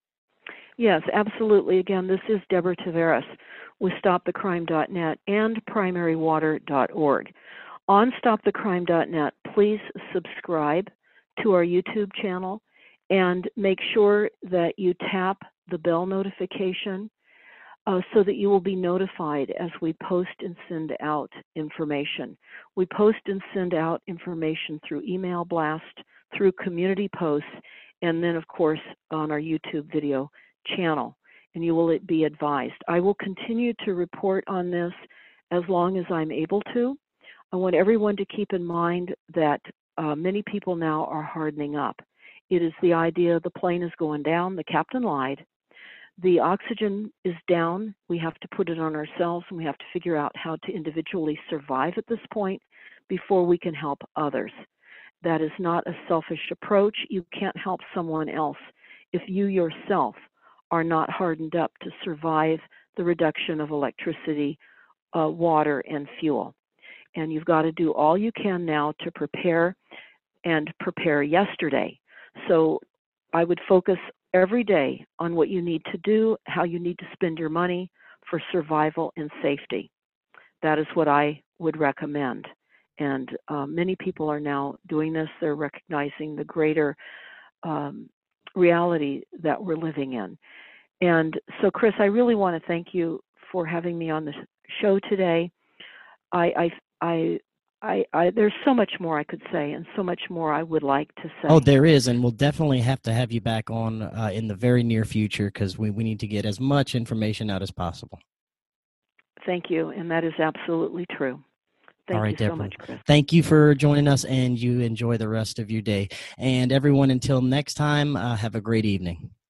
Yes, absolutely. Again, this is Deborah Tavares with stop the crime dot net and primary water dot org. On stop the crime dot net, please subscribe to our YouTube channel and make sure that you tap the bell notification uh, so that you will be notified as we post and send out information. We post and send out information through email blast, through community posts, and then, of course, on our YouTube video channel, and you will be advised. I will continue to report on this as long as I'm able to. I want everyone to keep in mind that uh, many people now are hardening up. It is the idea the plane is going down, the captain lied, the oxygen is down, we have to put it on ourselves, and we have to figure out how to individually survive at this point before we can help others. That is not a selfish approach. You can't help someone else if you yourself are not hardened up to survive the reduction of electricity, uh, water, and fuel. And you've got to do all you can now to prepare and prepare yesterday. So I would focus every day on what you need to do, how you need to spend your money for survival and safety. That is what I would recommend. And uh, many people are now doing this. They're recognizing the greater um, reality that we're living in. And so, Chris, I really want to thank you for having me on the show today. I, I, I, I, I, there's so much more I could say, and so much more I would like to say. Oh, there is, and we'll definitely have to have you back on uh, in the very near future, because we, we need to get as much information out as possible. Thank you, and that is absolutely true. Thank All right, you Deborah. so much, Chris. Thank you for joining us, and you enjoy the rest of your day. And everyone, until next time, uh, have a great evening.